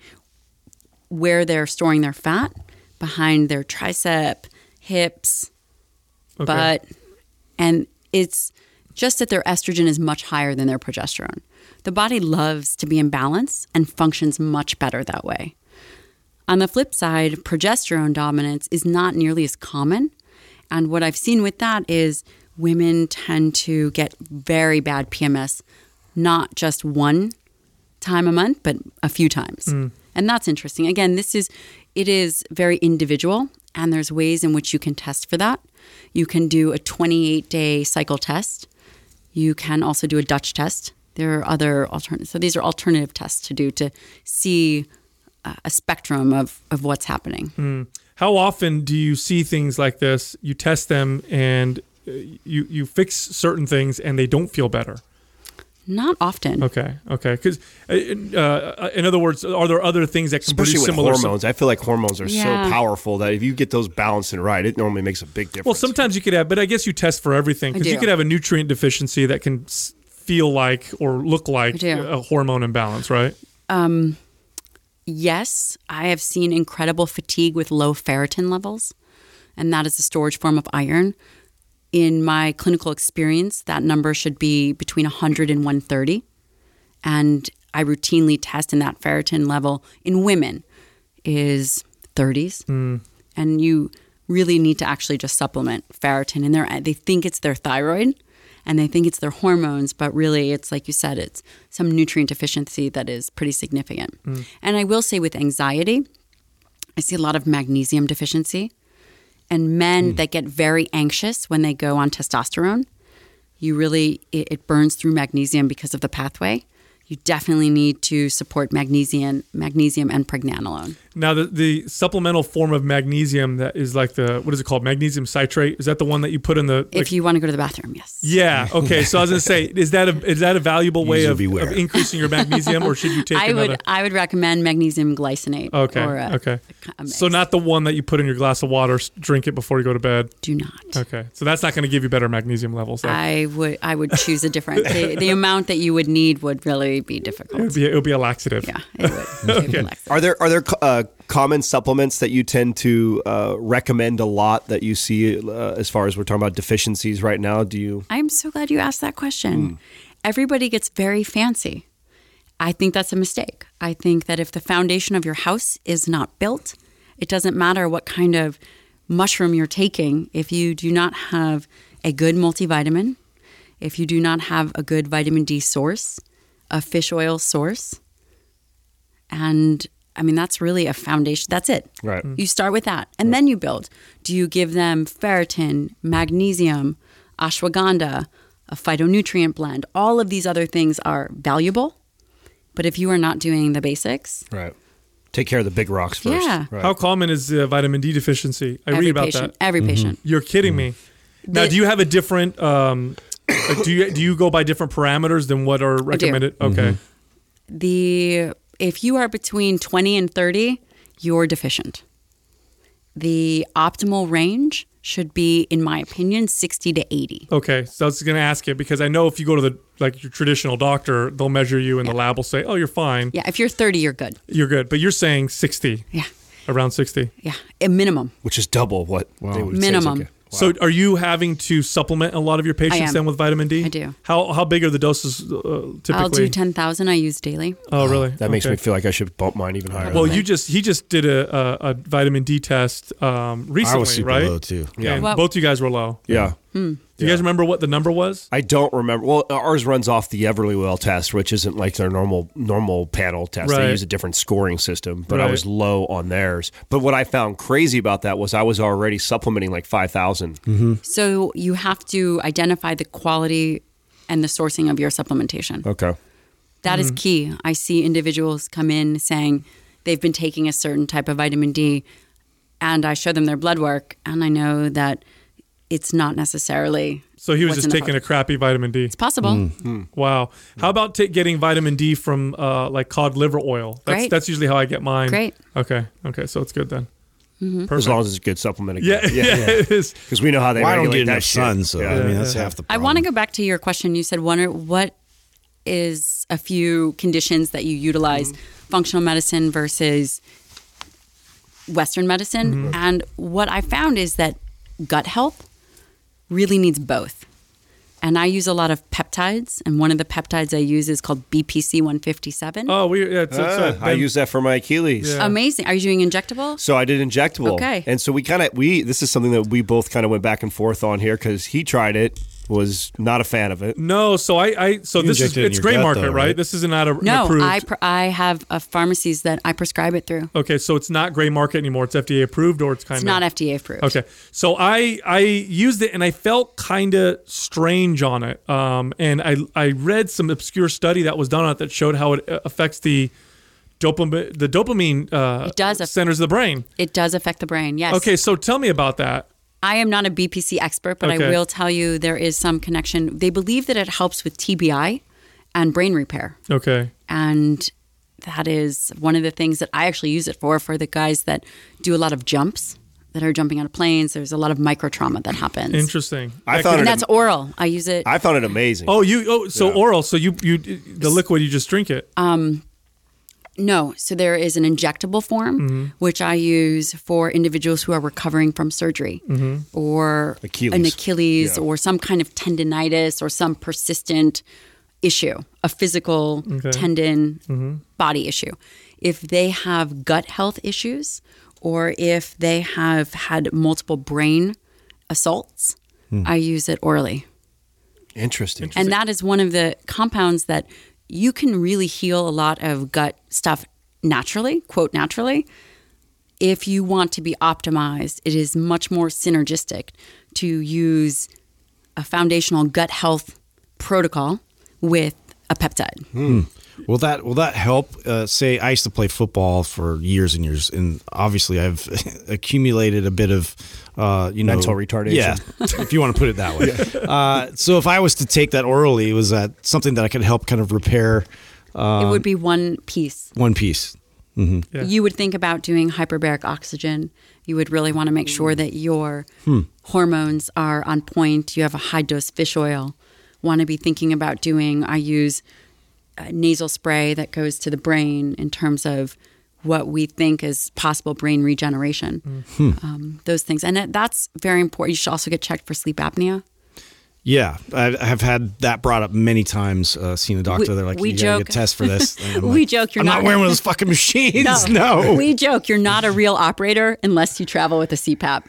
where they're storing their fat behind their tricep, hips, Okay. butt. And it's just that their estrogen is much higher than their progesterone. The body loves to be in balance and functions much better that way. On the flip side, progesterone dominance is not nearly as common. And what I've seen with that is women tend to get very bad P M S, not just one time a month, but a few times. And that's interesting. Again, this is, it is very individual, and there's ways in which you can test for that. You can do a twenty-eight day cycle test. You can also do a Dutch test. There are other alternatives. So these are alternative tests to do to see uh, a spectrum of, of what's happening. How often do you see things like this? You test them and uh, you you fix certain things and they don't feel better. Not often. Okay, okay. Because uh, uh, in other words, are there other things that can Especially produce with similar hormones. I feel like hormones are Yeah. so powerful that if you get those balanced and right, it normally makes a big difference. Well, sometimes you could have, but I guess you test for everything I because you do. could have a nutrient deficiency that can s- feel like or look like I do. a hormone imbalance, right? Um, yes, I have seen incredible fatigue with low ferritin levels, and that is a storage form of iron. In my clinical experience, that number should be between one hundred and one thirty. And I routinely test, and that ferritin level in women is thirties. And you really need to actually just supplement ferritin. And they're, they think it's their thyroid and they think it's their hormones, but really it's like you said, it's some nutrient deficiency that is pretty significant. And I will say with anxiety, I see a lot of magnesium deficiency. And men that get very anxious when they go on testosterone, you really, it, it burns through magnesium because of the pathway. You definitely need to support magnesium, magnesium and pregnenolone. Now, the, the supplemental form of magnesium that is like the, what is it called? Magnesium citrate? Is that the one that you put in the... If like- you want to go to the bathroom, yes. Yeah. Okay. So I was going to say, is that a is that a valuable way User of, beware. of increasing your magnesium, or should you take I another? would I would recommend magnesium glycinate. Okay. Or a, okay. a mix. So not the one that you put in your glass of water, s- drink it before you go to bed. Do not. Okay. So that's not going to give you better magnesium levels. Though. I would I would choose a different. the, the amount that you would need would really be it difficult. would be it would be a laxative. Yeah, it would. It would be laxative. Are there are there uh, common supplements that you tend to uh, recommend a lot that you see uh, as far as we're talking about deficiencies right now? Do you? I'm so glad you asked that question. Everybody gets very fancy. I think that's a mistake. I think that if the foundation of your house is not built, it doesn't matter what kind of mushroom you're taking. If you do not have a good multivitamin, if you do not have a good vitamin D source, a fish oil source, and I mean, that's really a foundation. That's it. Right. You start with that, and then you build. Do you give them ferritin, magnesium, ashwagandha, a phytonutrient blend? All of these other things are valuable, but if you are not doing the basics, Right. Take care of the big rocks first. Yeah. Right. How common is uh, vitamin D deficiency? I every read about patient, that. every patient. You're kidding me. Now, The- do you have a different? Um, uh, do you do you go by different parameters than what are recommended? Okay. The if you are between twenty and thirty, you're deficient. The optimal range should be, in my opinion, sixty to eighty. Okay, so I was going to ask you because I know if you go to the like your traditional doctor, they'll measure you and Yeah. the lab will say, "Oh, you're fine. Yeah, if you're thirty, you're good. You're good." But you're saying sixty, Yeah, around sixty. yeah, a minimum. Which is double what they would say is Minimum. okay. So are you having to supplement a lot of your patients am. then with vitamin D? I do. How how big are the doses uh, typically? I'll do ten thousand I use daily. Oh, really? That makes Okay. me feel like I should bump mine even higher. Well, than you just he just did a, a, a vitamin D test um, recently, I was super right? low too. Yeah. And Well- both you guys were low. that. Yeah. Do you guys remember what the number was? I don't remember. Well, ours runs off the Everlywell test, which isn't like their normal normal panel test. Right. They use a different scoring system, but I Right. was low on theirs. But what I found crazy about that was I was already supplementing like five thousand. So you have to identify the quality and the sourcing of your supplementation. Okay. That is key. I see individuals come in saying they've been taking a certain type of vitamin D, and I show them their blood work, and I know that it's not necessarily. So he was what's just in the taking a product. crappy vitamin D. It's possible. Wow. How about t- getting vitamin D from uh, like cod liver oil? That's, Great. that's usually how I get mine. Great. Okay. Okay. So it's good then. As long as it's a good supplement. Yeah. Again. Yeah. It is. Because we know how they Well, I don't regulate get that enough shit. sun, so Yeah. I mean that's Yeah. half the I problem. want to go back to your question. You said, wonder what is a few conditions that you utilize functional medicine versus Western medicine. And what I found is that gut health really needs both. And I use a lot of peptides, and one of the peptides I use is called B P C one fifty-seven. Oh, we. Yeah. It's, it's, Ah, uh, I use that for my Achilles. Yeah. Amazing. Are you doing injectable? So I did injectable. Okay. And so we kind of we this is something that we both kind of went back and forth on here because he tried it, was not a fan of it. No. So I. I so You this is inject it in it's your gray gut, market, though, right? right? This is not a an No, approved. I pr- I have uh, pharmacies that I prescribe it through. Okay, so it's not gray market anymore. It's F D A approved, or it's kind It's of not F D A approved. Okay, so I I used it and I felt kind of strange on it. Um, and I I read some obscure study that was done on it that showed how it uh, affects the dopamine the dopamine uh, It does aff- centers of the brain. It does affect the brain, yes. Okay, so tell me about that. I am not a B P C expert, but Okay. I will tell you there is some connection. They believe that it helps with T B I and brain repair. Okay, And that is one of the things that I actually use it for, for the guys that do a lot of jumps, that are jumping out of planes. There's a lot of micro trauma that happens. interesting. I That found could- And it- that's oral. I use it. I found it amazing. Oh, you oh so Yeah. oral. So you you the liquid you just drink it. No. So there is an injectable form, Mm-hmm. which I use for individuals who are recovering from surgery Mm-hmm. or Achilles. an Achilles Yeah. or some kind of tendinitis or some persistent issue, a physical Okay. tendon Mm-hmm. body issue. If they have gut health issues or if they have had multiple brain assaults, Hmm. I use it orally. Interesting. And that is one of the compounds that you can really heal a lot of gut stuff naturally, quote, naturally. If you want to be optimized, it is much more synergistic to use a foundational gut health protocol with a peptide. Will that will that help? Uh, say I used to play football for years and years, and obviously I've accumulated a bit of uh, you know Mental retardation. Yeah, if you want to put it that way. uh, so if I was to take that orally, was that something that I could help kind of repair it would be one piece. one piece? Yeah. You would think about doing hyperbaric oxygen. You would really want to make sure that your hormones are on point. You have a high dose fish oil. Want to be thinking about doing, I use a nasal spray that goes to the brain in terms of what we think is possible brain regeneration. Um, those things. And that- that's very important. You should also get checked for sleep apnea. Yeah, I I have had that brought up many times. Uh, seen a doctor, We- they're like, we "You gotta joke- get tests for this." And I'm We like, joke you're I'm not, not- wearing one of those fucking machines. No. We joke you're not a real operator unless you travel with a C PAP.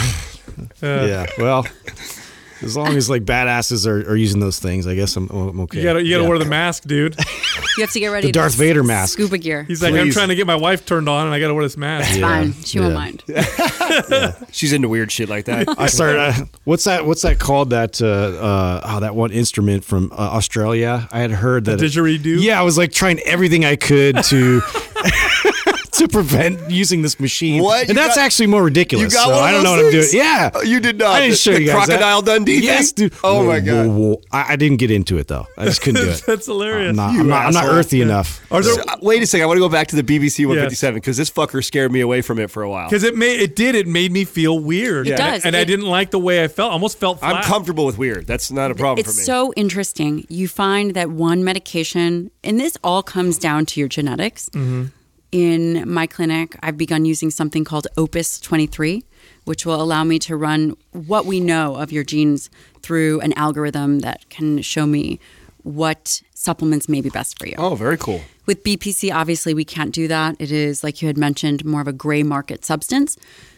yeah. Well, as long as like badasses are, are using those things, I guess I'm, I'm okay. You gotta you gotta Yeah. wear the mask, dude. You have to get ready The to Darth Vader mask. Scuba gear. He's like, I'm Please. trying to get my wife turned on, and I gotta wear this mask. It's Yeah. fine. She won't Yeah. mind. She's into weird shit like that. I started. Uh, what's that? What's that called? That uh, uh, oh, that one instrument from uh, Australia. I had heard that. didgeridoo? Yeah, I was like trying everything I could to to prevent using this machine. What? And You that's got- actually more ridiculous. You got so one I of don't know those what I'm doing. things? Yeah. Oh, you did not. I didn't The- show the you guys that. Crocodile Dundee thing? Yes, dude. Oh, my Whoa, God. whoa, whoa. I, I didn't get into it though. I just couldn't do it. That's hilarious. I'm not, You I'm not, I'm not asshole. earthy enough. Are there? So, uh, wait a second. I want to go back to the B B C one fifty-seven because this fucker scared me away from it for a while. Because it made it did it made me feel weird. It And- does. and I It- didn't like the way I felt. I almost felt flat. I'm comfortable with weird. That's not a problem It's for me. so interesting. You find that one medication, and this all comes down to your genetics. Mm-hmm. In my clinic, I've begun using something called Opus twenty-three, which will allow me to run what we know of your genes through an algorithm that can show me what supplements may be best for you. Oh, very cool. With B P C, obviously, we can't do that. It is, like you had mentioned, more of a gray market substance.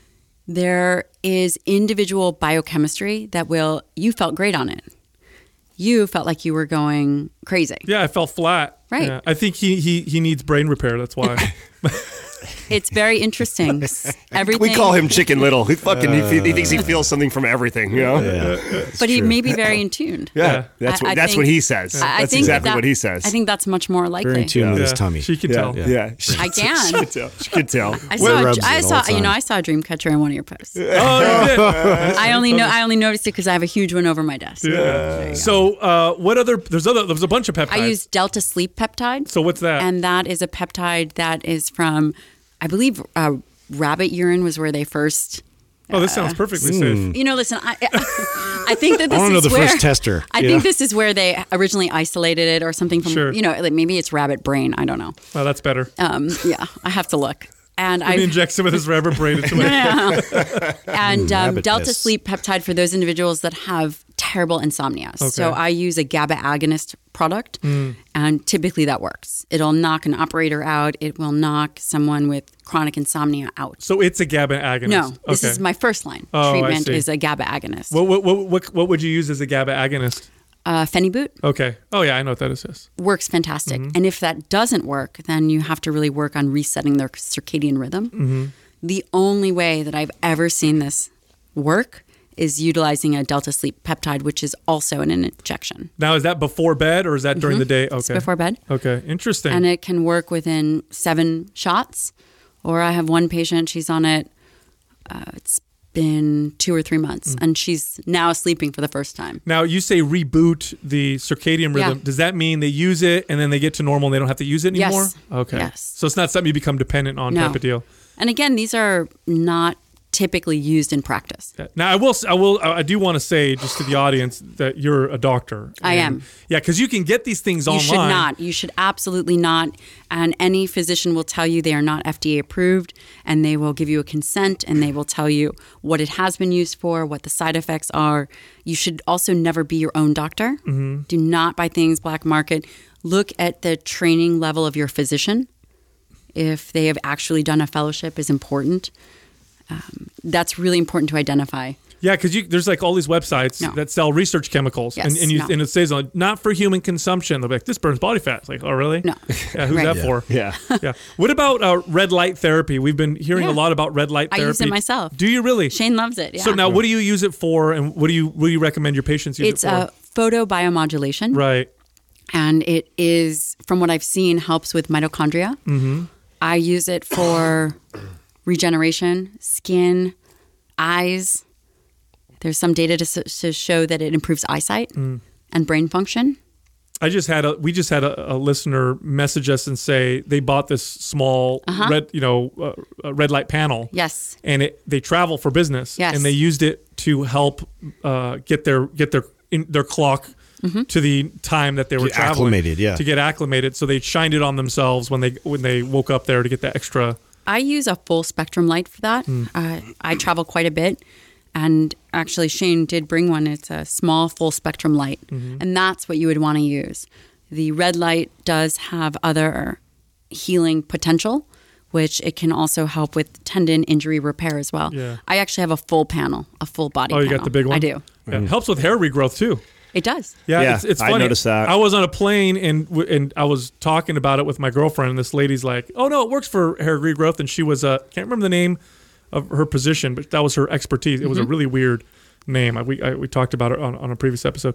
There is individual biochemistry that will, you felt great on it. You felt like you were going crazy. Yeah, I felt flat. Right. Yeah. I think he he he needs brain repair. That's why. It's very interesting. Everything, We call him Chicken Little. He fucking he, fe- he thinks he feels something from everything, you know? but he may be very in tuned. Yeah, that's I- what I that's think- what he says. I- I that's think exactly that- what he says. I think that's much more likely. Very in tune with his Yeah. tummy. She can yeah, tell. yeah. I can. She could tell. She could tell. I Well, saw. rubs I it all saw. the You know, time. I saw a dream catcher in one of your posts. Oh, you did. I only know. I only noticed it because I have a huge one over my desk. Yeah. So, uh, what other? There's other. There's a bunch of peptides. I use Delta Sleep Peptide. So what's that? And that is a peptide that is from, I believe, uh, rabbit urine was where they first. oh, this sounds perfectly safe. You know, listen, I, I think that this I wanna is know the where first tester. I Yeah. think this is where they originally isolated it or something from. Sure. You know, like maybe it's rabbit brain. I don't know. Well, that's better. Um, yeah, I have to look. And I He injects it with his rubber brain into my. and um, rabbit Delta piss. Sleep Peptide for those individuals that have terrible insomnia. So Okay. I use a GABA agonist product, and typically that works. It'll knock an operator out. It will knock someone with chronic insomnia out. So it's a GABA agonist. No, this Okay. is my first line Oh, I treatment see. is a GABA agonist. What, what what what what would you use as a GABA agonist? Uh, Pheniboot Okay. Oh yeah, I know what that is. Yes. works fantastic. Mm-hmm. And if that doesn't work, then you have to really work on resetting their circadian rhythm. Mm-hmm. The only way that I've ever seen this work is utilizing a Delta Sleep Peptide, which is also in an injection. Now, is that before bed or is that during the day? Okay. It's before bed. Okay. Interesting. And it can work within seven shots. Or I have one patient, she's on it, uh, it's been two or three months, Mm. and she's now sleeping for the first time. Now, you say reboot the circadian rhythm. Yeah. Does that mean they use it and then they get to normal and they don't have to use it anymore? Yes. Okay. Yes. So it's not something you become dependent on No. type of deal. And again, these are not typically used in practice. Yeah. Now, I will. I will. I do want to say just to the audience that you're a doctor. I And- am. Yeah, because you can get these things You online. should not. You should absolutely not. And any physician will tell you they are not F D A approved, and they will give you a consent, and they will tell you what it has been used for, what the side effects are. You should also never be your own doctor. Mm-hmm. Do not buy things black market. Look at the training level of your physician. If they have actually done a fellowship is important. Um, that's really important to identify. Yeah, because there's like all these websites No. that sell research chemicals, Yes, and and, you, no. and it says like, not for human consumption. They'll be like, this burns body fat. It's like, oh really? No. Yeah, who's Right. that Yeah. for? Yeah. yeah. What about uh, red light therapy? We've been hearing Yeah. a lot about red light I therapy. use it myself. Do you really? Shane loves it. Yeah. So now, what do you use it for, and what do you what do you recommend your patients use it's it for? a photobiomodulation. right. And it is, from what I've seen, helps with mitochondria. Mm-hmm. I use it for regeneration, skin, eyes. There's some data to, s- to show that it improves eyesight Mm. and brain function. I just had a we just had a, a listener message us and say they bought this small Uh-huh. red you know uh, uh, red light panel. Yes. And it they travel for business. Yes. And they used it to help uh, get their get their in, their clock Mm-hmm. to the time that they were Get traveling. acclimated, yeah. To get acclimated, so they shined it on themselves when they when they woke up there to get that extra. I use a full spectrum light for that. Mm. Uh, I travel quite a bit. And actually, Shane did bring one. It's a small full spectrum light. Mm-hmm. And that's what you would want to use. The red light does have other healing potential, which it can also help with tendon injury repair as well. Yeah. I actually have a full panel, a full body Oh, you panel. got the big one. I do. Yeah. It helps with hair regrowth too. It does. Yeah, Yeah, it's, it's I funny. noticed that. I was on a plane and w- and I was talking about it with my girlfriend, and this lady's like, "Oh no, it works for hair regrowth," and she was uh, can't remember the name of her position, but that was her expertise. It was a really weird name. I, we I, we talked about it on, on a previous episode.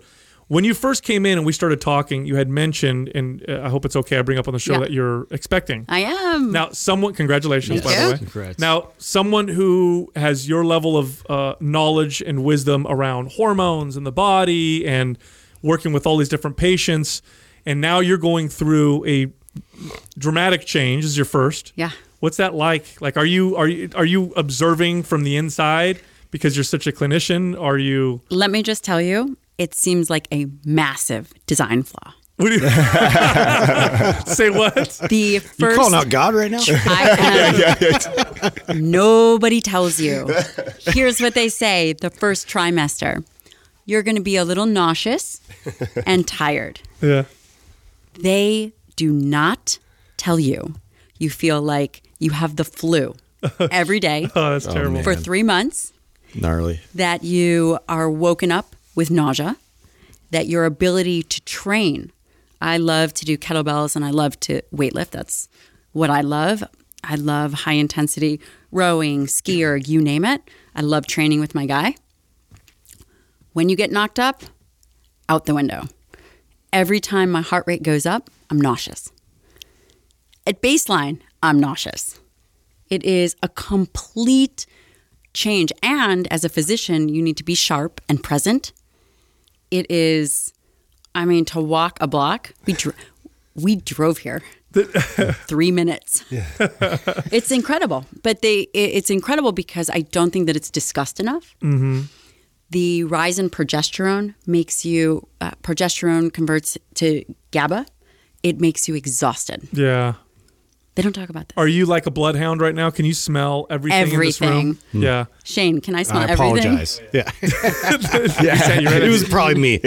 When you first came in and we started talking, you had mentioned, and uh, I hope it's okay I bring up on the show Yeah. that you're expecting. I am. Now, someone, congratulations, Thank by you. the way. Congrats. Now, someone who has your level of uh, knowledge and wisdom around hormones in the body and working with all these different patients, and now you're going through a dramatic change. This is your first. Yeah. What's that like? Like, are you are you are you observing from the inside because you're such a clinician? Are you? Let me just tell you, it seems like a massive design flaw. What do you say? What? The first You calling out God right now? I am, nobody tells you. Here's what they say the first trimester. You're going to be a little nauseous and tired. Yeah. They do not tell you you feel like you have the flu every day Oh, that's terrible. man. for three months, Gnarly. that you are woken up with nausea, that your ability to train. I love to do kettlebells and I love to weightlift. That's what I love. I love high intensity rowing, skier, you name it. I love training with my guy. When you get knocked up, out the window. Every time my heart rate goes up, I'm nauseous. At baseline, I'm nauseous. It is a complete change. And as a physician, you need to be sharp and present. It is, I mean, to walk a block, we, dro- we drove here. Three minutes. It's incredible. But they, it, it's incredible because I don't think that it's discussed enough. Mm-hmm. The rise in progesterone makes you, uh, progesterone converts to GABA. It makes you exhausted. Yeah. They don't talk about that. Are you like a bloodhound right now? Can you smell everything, in this room? Everything. Yeah. Shane, can I smell I everything? apologize. Yeah. Yeah, you're right. It was probably me.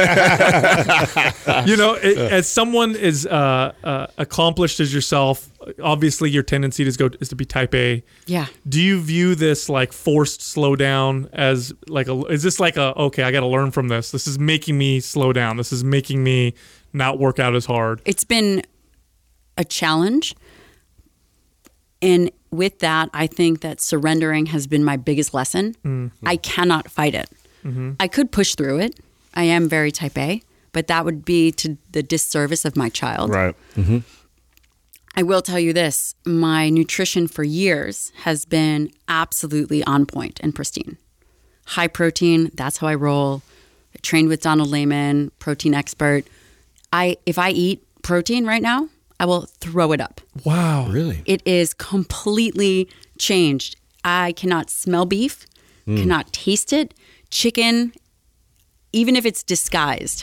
You know, it, as someone as uh, uh, accomplished as yourself, obviously your tendency is go is to be type A. Yeah. Do you view this like forced slowdown as like a? Is this like a okay? I got to learn from this. This is making me slow down. This is making me not work out as hard. It's been a challenge. And with that, I think that surrendering has been my biggest lesson. Mm-hmm. I cannot fight it. Mm-hmm. I could push through it. I am very type A, but that would be to the disservice of my child. Right. Mm-hmm. I will tell you this. My nutrition for years has been absolutely on point and pristine. High protein, that's how I roll. I trained with Donald Layman, protein expert. I if I eat protein right now, I will throw it up. Wow. Really? It is completely changed. I cannot smell beef, mm. cannot taste it. Chicken, even if it's disguised,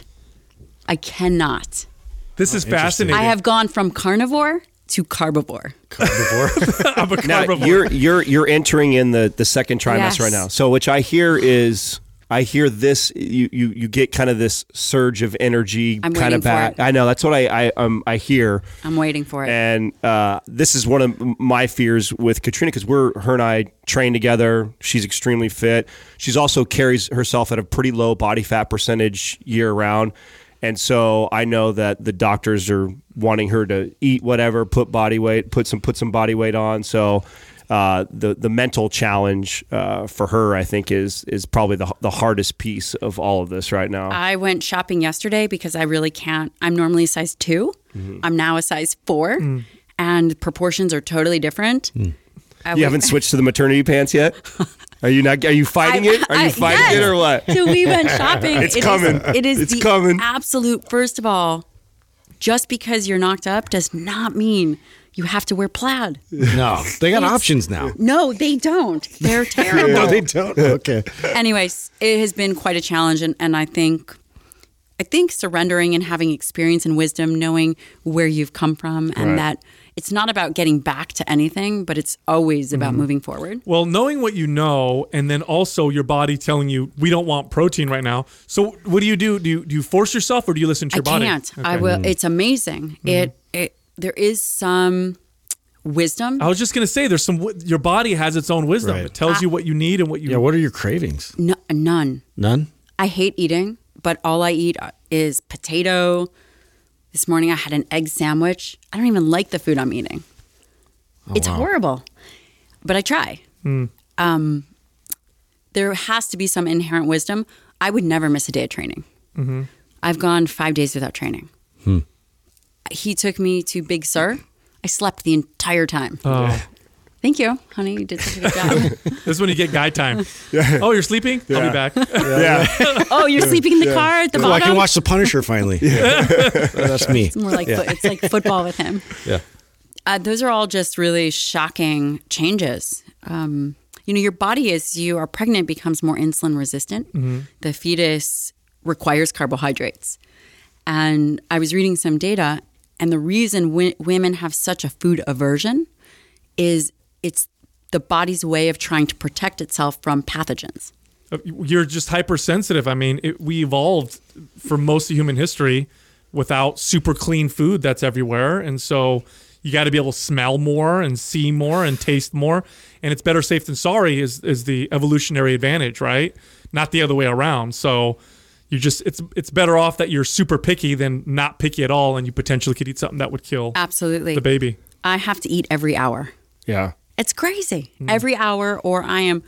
I cannot. This is fascinating. I have gone from carnivore to carbivore. Carnivore. I'm a Now carnivore. you're you're you're entering in the, the second trimester Yes. right now. So which I hear is I hear this you you, you get kind of this surge of energy I'm kind waiting of back. for it. I know that's what I I um I hear. I'm waiting for it. And uh, this is one of my fears with Katrina because we're her and I train together. She's extremely fit. She's also carries herself at a pretty low body fat percentage year round. And so I know that the doctors are wanting her to eat whatever, put body weight, put some put some body weight on. So uh, the the mental challenge uh, for her, I think, is is probably the the hardest piece of all of this right now. I went shopping yesterday because I really can't. I'm normally a size two. Mm-hmm. I'm now a size four, Mm. and proportions are totally different. Mm. I You was- haven't switched to the maternity pants yet? Are you not? Are you fighting I- it? Are you I- fighting yes. it or what? So we went shopping. It's It is- coming. it is It's the coming. absolute. First of all, just because you're knocked up does not mean you have to wear plaid. No, they got options now. No, they don't. They're terrible. No, they don't. Okay. Anyways, it has been quite a challenge, and, and I think, I think surrendering and having experience and wisdom, knowing where you've come from, and Right. that it's not about getting back to anything, but it's always about Mm-hmm. moving forward. Well, knowing what you know, and then also your body telling you we don't want protein right now. So, what do you do? Do you do you force yourself, or do you listen to I your body? can't. Okay. I will. It's amazing. It it there is some wisdom. I was just gonna say, there's some. wi- Your body has its own wisdom. Right. It tells you what you need and what you. Yeah. What are your cravings? No, none. None. I hate eating, but all I eat is potato. This morning I had an egg sandwich. I don't even like the food I'm eating. It's wow. horrible, but I try. Um, there has to be some inherent wisdom. I would never miss a day of training. I've gone five days without training. Hmm. He took me to Big Sur. I slept the entire time. Oh. Thank you, honey. You did such a good job. This is when you get guy time. Oh, you're sleeping? I'll be back. Yeah. Oh, you're sleeping in the car at the So I bottom? can watch The Punisher finally. That's me. It's more like Yeah. foot, it's like football with him. Yeah. Uh, those are all just really shocking changes. Um, you know, your body, as you are pregnant, becomes more insulin resistant. Mm-hmm. The fetus requires carbohydrates. And I was reading some data, and the reason w- women have such a food aversion is it's the body's way of trying to protect itself from pathogens. Uh, You're just hypersensitive. I mean, it, we evolved for most of human history without super clean food that's everywhere. And so you got to be able to smell more and see more and taste more. And it's better safe than sorry is, is the evolutionary advantage, right? Not the other way around. So you just it's it's better off that you're super picky than not picky at all, and you potentially could eat something that would kill Absolutely. the baby. I have to eat every hour. Yeah. It's crazy. Every hour, or I am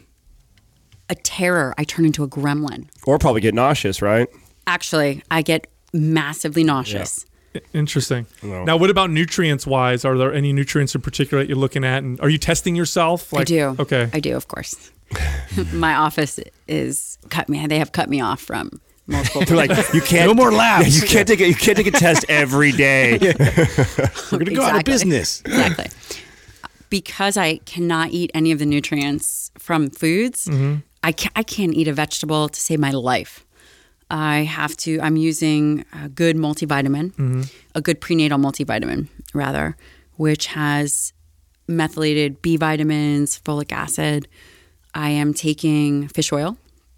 a terror. I turn into a gremlin. Or probably get nauseous, right? Actually, I get massively nauseous. I- Interesting. No. Now, what about nutrients wise? Are there any nutrients in particular that you're looking at? And are you testing yourself? I do. Okay. I do, of course. My office is cut me. They have cut me off from multiple. They're like, you can't. No more labs. Yeah, you can't take a, you can't take a test every day. We're going to go out of Exactly. business. Exactly. Because I cannot eat any of the nutrients from foods, I, ca- I can't eat a vegetable to save my life. I have to, I'm using a good multivitamin, a good prenatal multivitamin, rather, which has methylated B vitamins, folic acid. I am taking fish oil.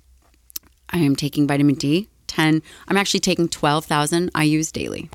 I am taking vitamin D, ten. I'm actually taking twelve thousand I U's daily.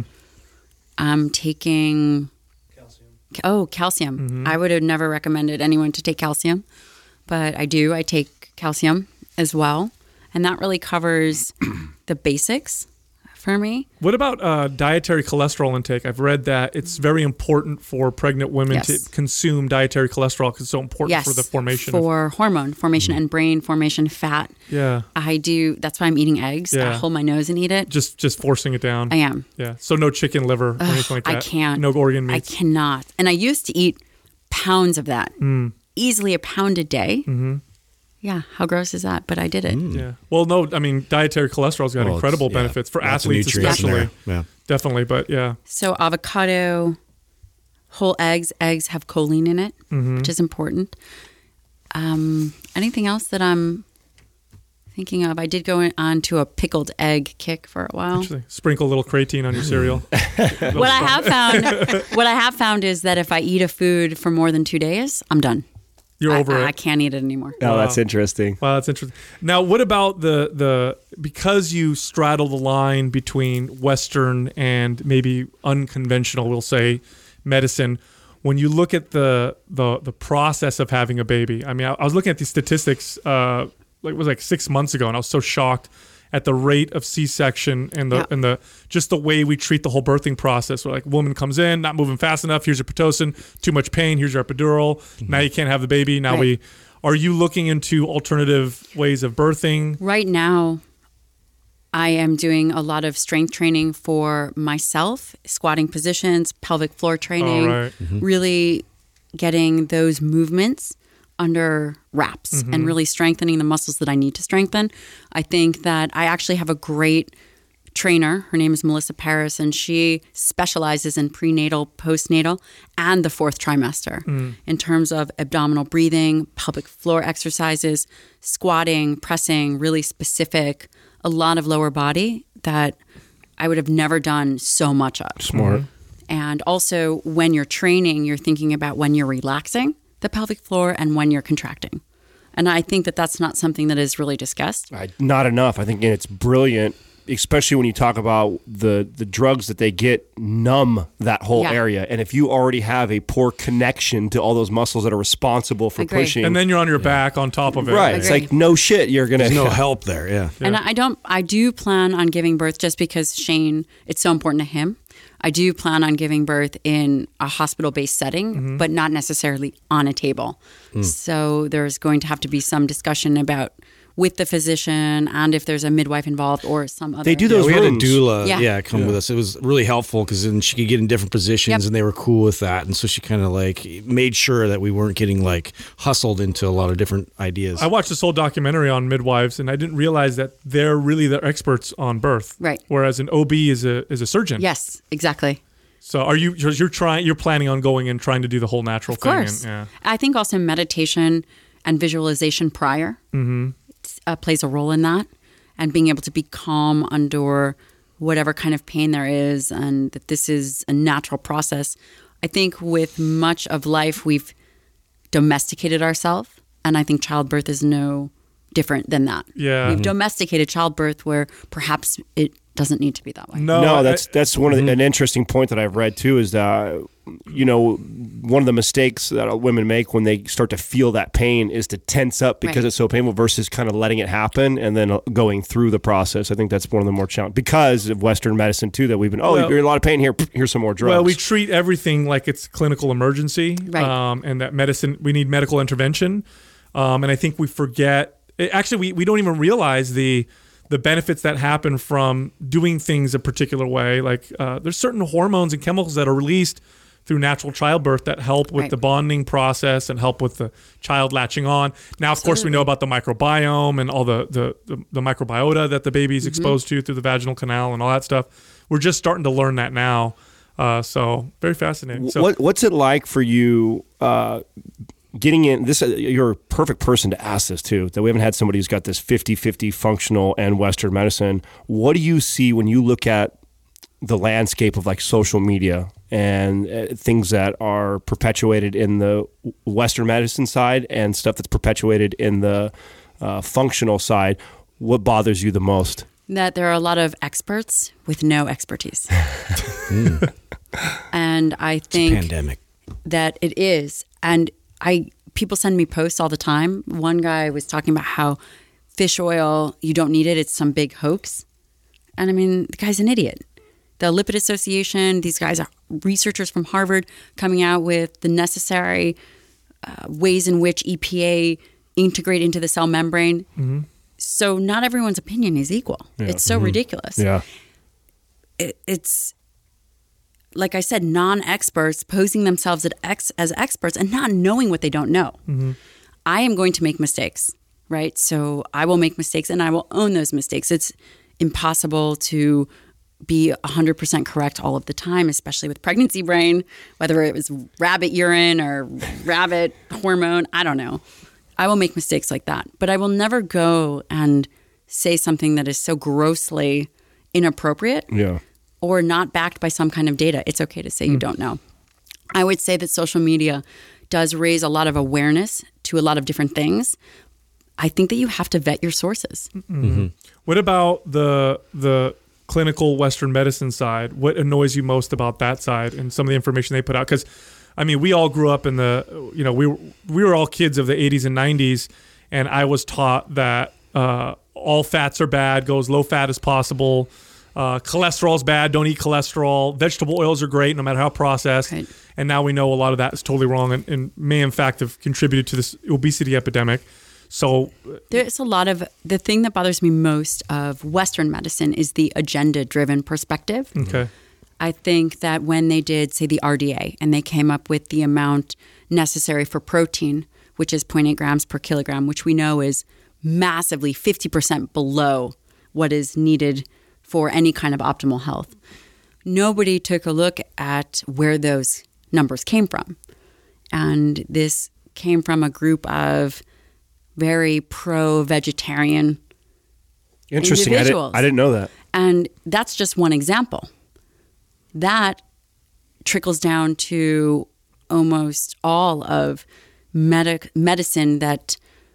I'm taking... Oh, calcium. Mm-hmm. I would have never recommended anyone to take calcium, but I do. I take calcium as well. And that really covers the basics for me. What about uh, dietary cholesterol intake? I've read that it's very important for pregnant women Yes. to consume dietary cholesterol because it's so important Yes. for the formation. of, For hormone formation and brain formation, fat. yeah. I do. That's why I'm eating eggs. Yeah. I hold my nose and eat it. Just just forcing it down. I am. Yeah. So no chicken liver or anything like that. I can't. No organ I meats. cannot. And I used to eat pounds of that, Mm. easily a pound a day. Mm-hmm. Yeah. How gross is that? But I did it. Yeah. Well, no, I mean, dietary cholesterol's got Well, incredible it's- yeah, benefits for lots of athletes, nutrients in especially. there. Yeah. Definitely. But yeah. So avocado, whole eggs. Eggs have choline in it, Mm-hmm. which is important. Um, anything else that I'm thinking of? I did go in- on to a pickled egg kick for a while. Actually, sprinkle a little creatine on your cereal. What I have found, what I have found is that if I eat a food for more than two days, I'm done. You're I, over I, it. I can't eat it anymore. Oh, Wow. that's interesting. Wow, that's interesting. Now, what about the the because you straddle the line between Western and maybe unconventional, we'll say, medicine. When you look at the the the process of having a baby, I mean, I, I was looking at these statistics. Uh, like it was like six months ago, and I was so shocked at the rate of C-section and the Yeah. and the just the way we treat the whole birthing process. Where like woman comes in, not moving fast enough. Here's your pitocin. Too much pain. Here's your epidural. Now you can't have the baby. Now Right. we. Are you looking into alternative ways of birthing? Right now, I am doing a lot of strength training for myself, squatting positions, pelvic floor training, All right. really getting those movements under wraps and really strengthening the muscles that I need to strengthen. I think that I actually have a great trainer. Her name is Melissa Paris, and she specializes in prenatal, postnatal, and the fourth trimester in terms of abdominal breathing, pelvic floor exercises, squatting, pressing, really specific, a lot of lower body that I would have never done so much of. Smart. And also, when you're training, you're thinking about when you're relaxing the pelvic floor and when you're contracting. And I think that that's not something that is really discussed. I, not enough. I think it's brilliant, especially when you talk about the the drugs that they get numb that whole Yeah. area. And if you already have a poor connection to all those muscles that are responsible for Agree. pushing, And then you're on your back on top of it. right, it's Agree. like no shit, you're gonna There's no help there. Yeah. And I don't, I do plan on giving birth just because Shane, it's so important to him. I do plan on giving birth in a hospital-based setting, but not necessarily on a table. So there's going to have to be some discussion about with the physician and if there's a midwife involved or some other. They do Yeah, those we had a rooms. doula, Yeah. yeah, come with us. It was really helpful because then she could get in different positions, Yep. and they were cool with that. And so she kind of like made sure that we weren't getting like hustled into a lot of different ideas. I watched this whole documentary on midwives, and I didn't realize that they're really the experts on birth. Right. Whereas an O B is a is a surgeon. Yes, exactly. So are you you're, you're trying you're planning on going and trying to do the whole natural Of thing? course. And, yeah. I think also meditation and visualization prior Mm-hmm. uh, plays a role in that, and being able to be calm under whatever kind of pain there is, and that this is a natural process. I think with much of life, we've domesticated ourselves, and I think childbirth is no different than that. Yeah. We've domesticated childbirth where perhaps it doesn't need to be that way. No, No, I- that's that's one of the, an interesting point that I've read too. Is that you know one of the mistakes that women make when they start to feel that pain is to tense up because Right. it's so painful versus kind of letting it happen and then going through the process. I think that's one of the more challenging because of Western medicine too. That we've been oh Well- you're in a lot of pain here. Here's some more drugs. Well, we treat everything like it's clinical emergency, Right. um, and that medicine we need medical intervention, um, and I think we forget. Actually, we, we don't even realize the the benefits that happen from doing things a particular way. Like uh, there's certain hormones and chemicals that are released through natural childbirth that help with Right. the bonding process and help with the child latching on. Now, of course, we know about the microbiome and all the the, the, the microbiota that the baby is exposed to through the vaginal canal and all that stuff. We're just starting to learn that now. Uh, so very fascinating. So, what what's it like for you uh, getting in this? Uh, you're a perfect person to ask this too. That we haven't had somebody who's got this fifty-fifty functional and Western medicine. What do you see when you look at the landscape of like social media and uh, things that are perpetuated in the Western medicine side and stuff that's perpetuated in the uh, functional side? What bothers you the most? That there are a lot of experts with no expertise. And I think Pandemic. that it is. And I people send me posts all the time. One guy was talking about how fish oil, you don't need it, it's some big hoax. And I mean, the guy's an idiot. The Lipid Association, these guys are researchers from Harvard coming out with the necessary uh, ways in which E P A integrate into the cell membrane. Mm-hmm. So not everyone's opinion is equal. It's so ridiculous. Yeah. It, it's like I said, non-experts posing themselves as, ex, as experts and not knowing what they don't know. Mm-hmm. I am going to make mistakes, right? So I will make mistakes and I will own those mistakes. It's impossible to be one hundred percent correct all of the time, especially with pregnancy brain, whether it was rabbit urine or rabbit hormone, I don't know. I will make mistakes like that, but I will never go and say something that is so grossly inappropriate Yeah. or not backed by some kind of data. It's okay to say you don't know. I would say that social media does raise a lot of awareness to a lot of different things. I think that you have to vet your sources. Mm-hmm. What about the the clinical Western medicine side? What annoys you most about that side and some of the information they put out? Because, I mean, we all grew up in the, you know, we were, we were all kids of the eighties and nineties, and I was taught that uh, all fats are bad, go as low fat as possible. Uh, cholesterol's bad, don't eat cholesterol. Vegetable oils are great, no matter how processed. Right. And now we know a lot of that is totally wrong and, and may, in fact, have contributed to this obesity epidemic. So There's a lot of, the thing that bothers me most of Western medicine is the agenda-driven perspective. okay. I think that when they did, say, the R D A, and they came up with the amount necessary for protein, which is zero point eight grams per kilogram, which we know is massively fifty percent below what is needed for any kind of optimal health. Nobody took a look at where those numbers came from. And this came from a group of very pro-vegetarian Interesting. I didn't, individuals. I didn't know that. And that's just one example. That trickles down to almost all of medic- medicine that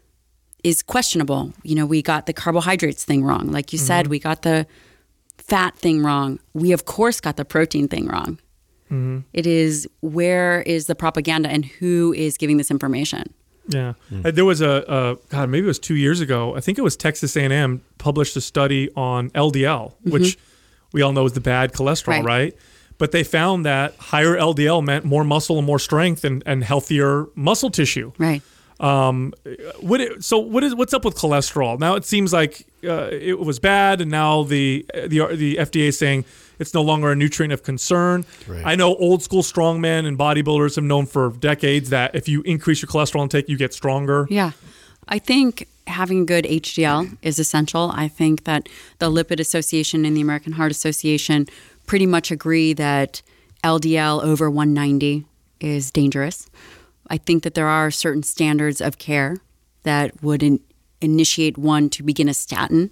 is questionable. You know, we got the carbohydrates thing wrong. Like you said, we got the fat thing wrong. We, of course, got the protein thing wrong. Mm-hmm. It is, where is the propaganda and who is giving this information? Yeah, Uh, there was a, a God, maybe it was two years ago. I think it was Texas A and M published a study on L D L, which we all know is the bad cholesterol, right. Right. But they found that higher L D L meant more muscle and more strength and, and healthier muscle tissue. Right. Um, what it, so what is what's up with cholesterol? Now it seems like uh, it was bad, and now the the the F D A is saying it's no longer a nutrient of concern. Right. I know old school strongmen and bodybuilders have known for decades that if you increase your cholesterol intake, you get stronger. Yeah. I think having good H D L is essential. I think that the Lipid Association and the American Heart Association pretty much agree that L D L over one ninety is dangerous. I think that there are certain standards of care that would in, initiate one to begin a statin.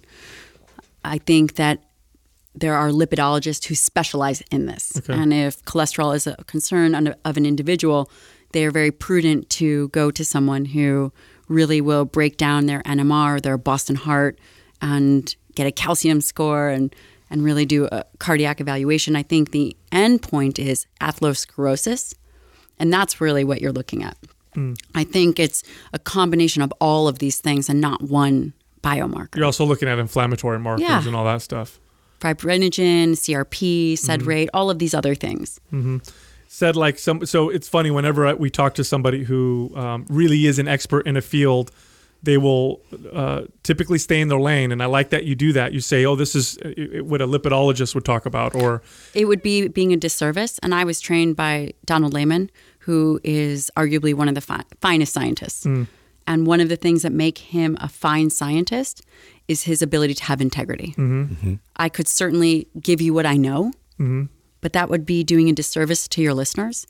I think that there are lipidologists who specialize in this. Okay. And if cholesterol is a concern of an individual, they are very prudent to go to someone who really will break down their N M R, their Boston Heart, and get a calcium score and, and really do a cardiac evaluation. I think the end point is atherosclerosis. And that's really what you're looking at. Mm. I think it's a combination of all of these things and not one biomarker. You're also looking at inflammatory markers yeah. and all that stuff. Fibrinogen, C R P, sed mm-hmm. rate, all of these other things. Mm-hmm. Said like some. So it's funny whenever we talk to somebody who um, really is an expert in a field, they will uh, typically stay in their lane. And I like that you do that. You say, oh, this is what a lipidologist would talk about. Or it would be being a disservice. And I was trained by Donald Lehman, who is arguably one of the fi- finest scientists. Mm. And one of the things that make him a fine scientist is his ability to have integrity. Mm-hmm. Mm-hmm. I could certainly give you what I know, mm-hmm. but that would be doing a disservice to your listeners.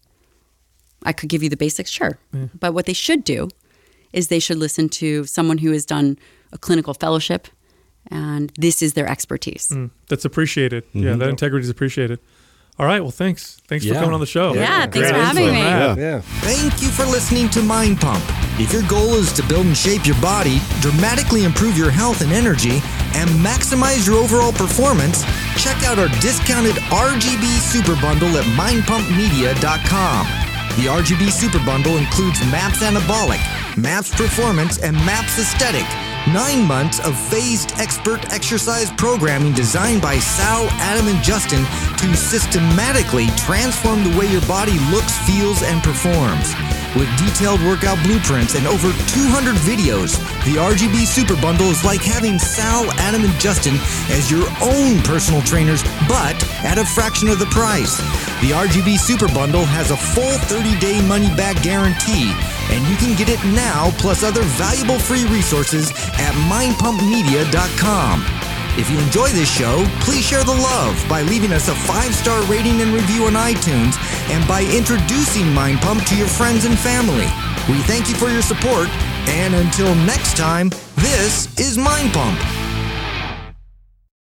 I could give you the basics, sure. Yeah. But what they should do is they should listen to someone who has done a clinical fellowship, and this is their expertise. Mm, that's appreciated. Mm-hmm. Yeah, that integrity is appreciated. All right, well, thanks. Thanks yeah. for coming on the show. Yeah, yeah thanks Great for having me. Yeah. yeah. Thank you for listening to Mind Pump. If your goal is to build and shape your body, dramatically improve your health and energy, and maximize your overall performance, check out our discounted R G B Super Bundle at mind pump media dot com. The R G B Super Bundle includes MAPS Anabolic, MAPS Performance, and MAPS Aesthetic. Nine months of phased expert exercise programming designed by Sal, Adam, and Justin to systematically transform the way your body looks, feels, and performs. With detailed workout blueprints and over two hundred videos, the R G B Super Bundle is like having Sal, Adam, and Justin as your own personal trainers, but at a fraction of the price. The R G B Super Bundle has a full thirty-day money-back guarantee, and you can get it now plus other valuable free resources at mind pump media dot com. If you enjoy this show, please share the love by leaving us a five-star rating and review on iTunes and by introducing Mind Pump to your friends and family. We thank you for your support, and until next time, this is Mind Pump.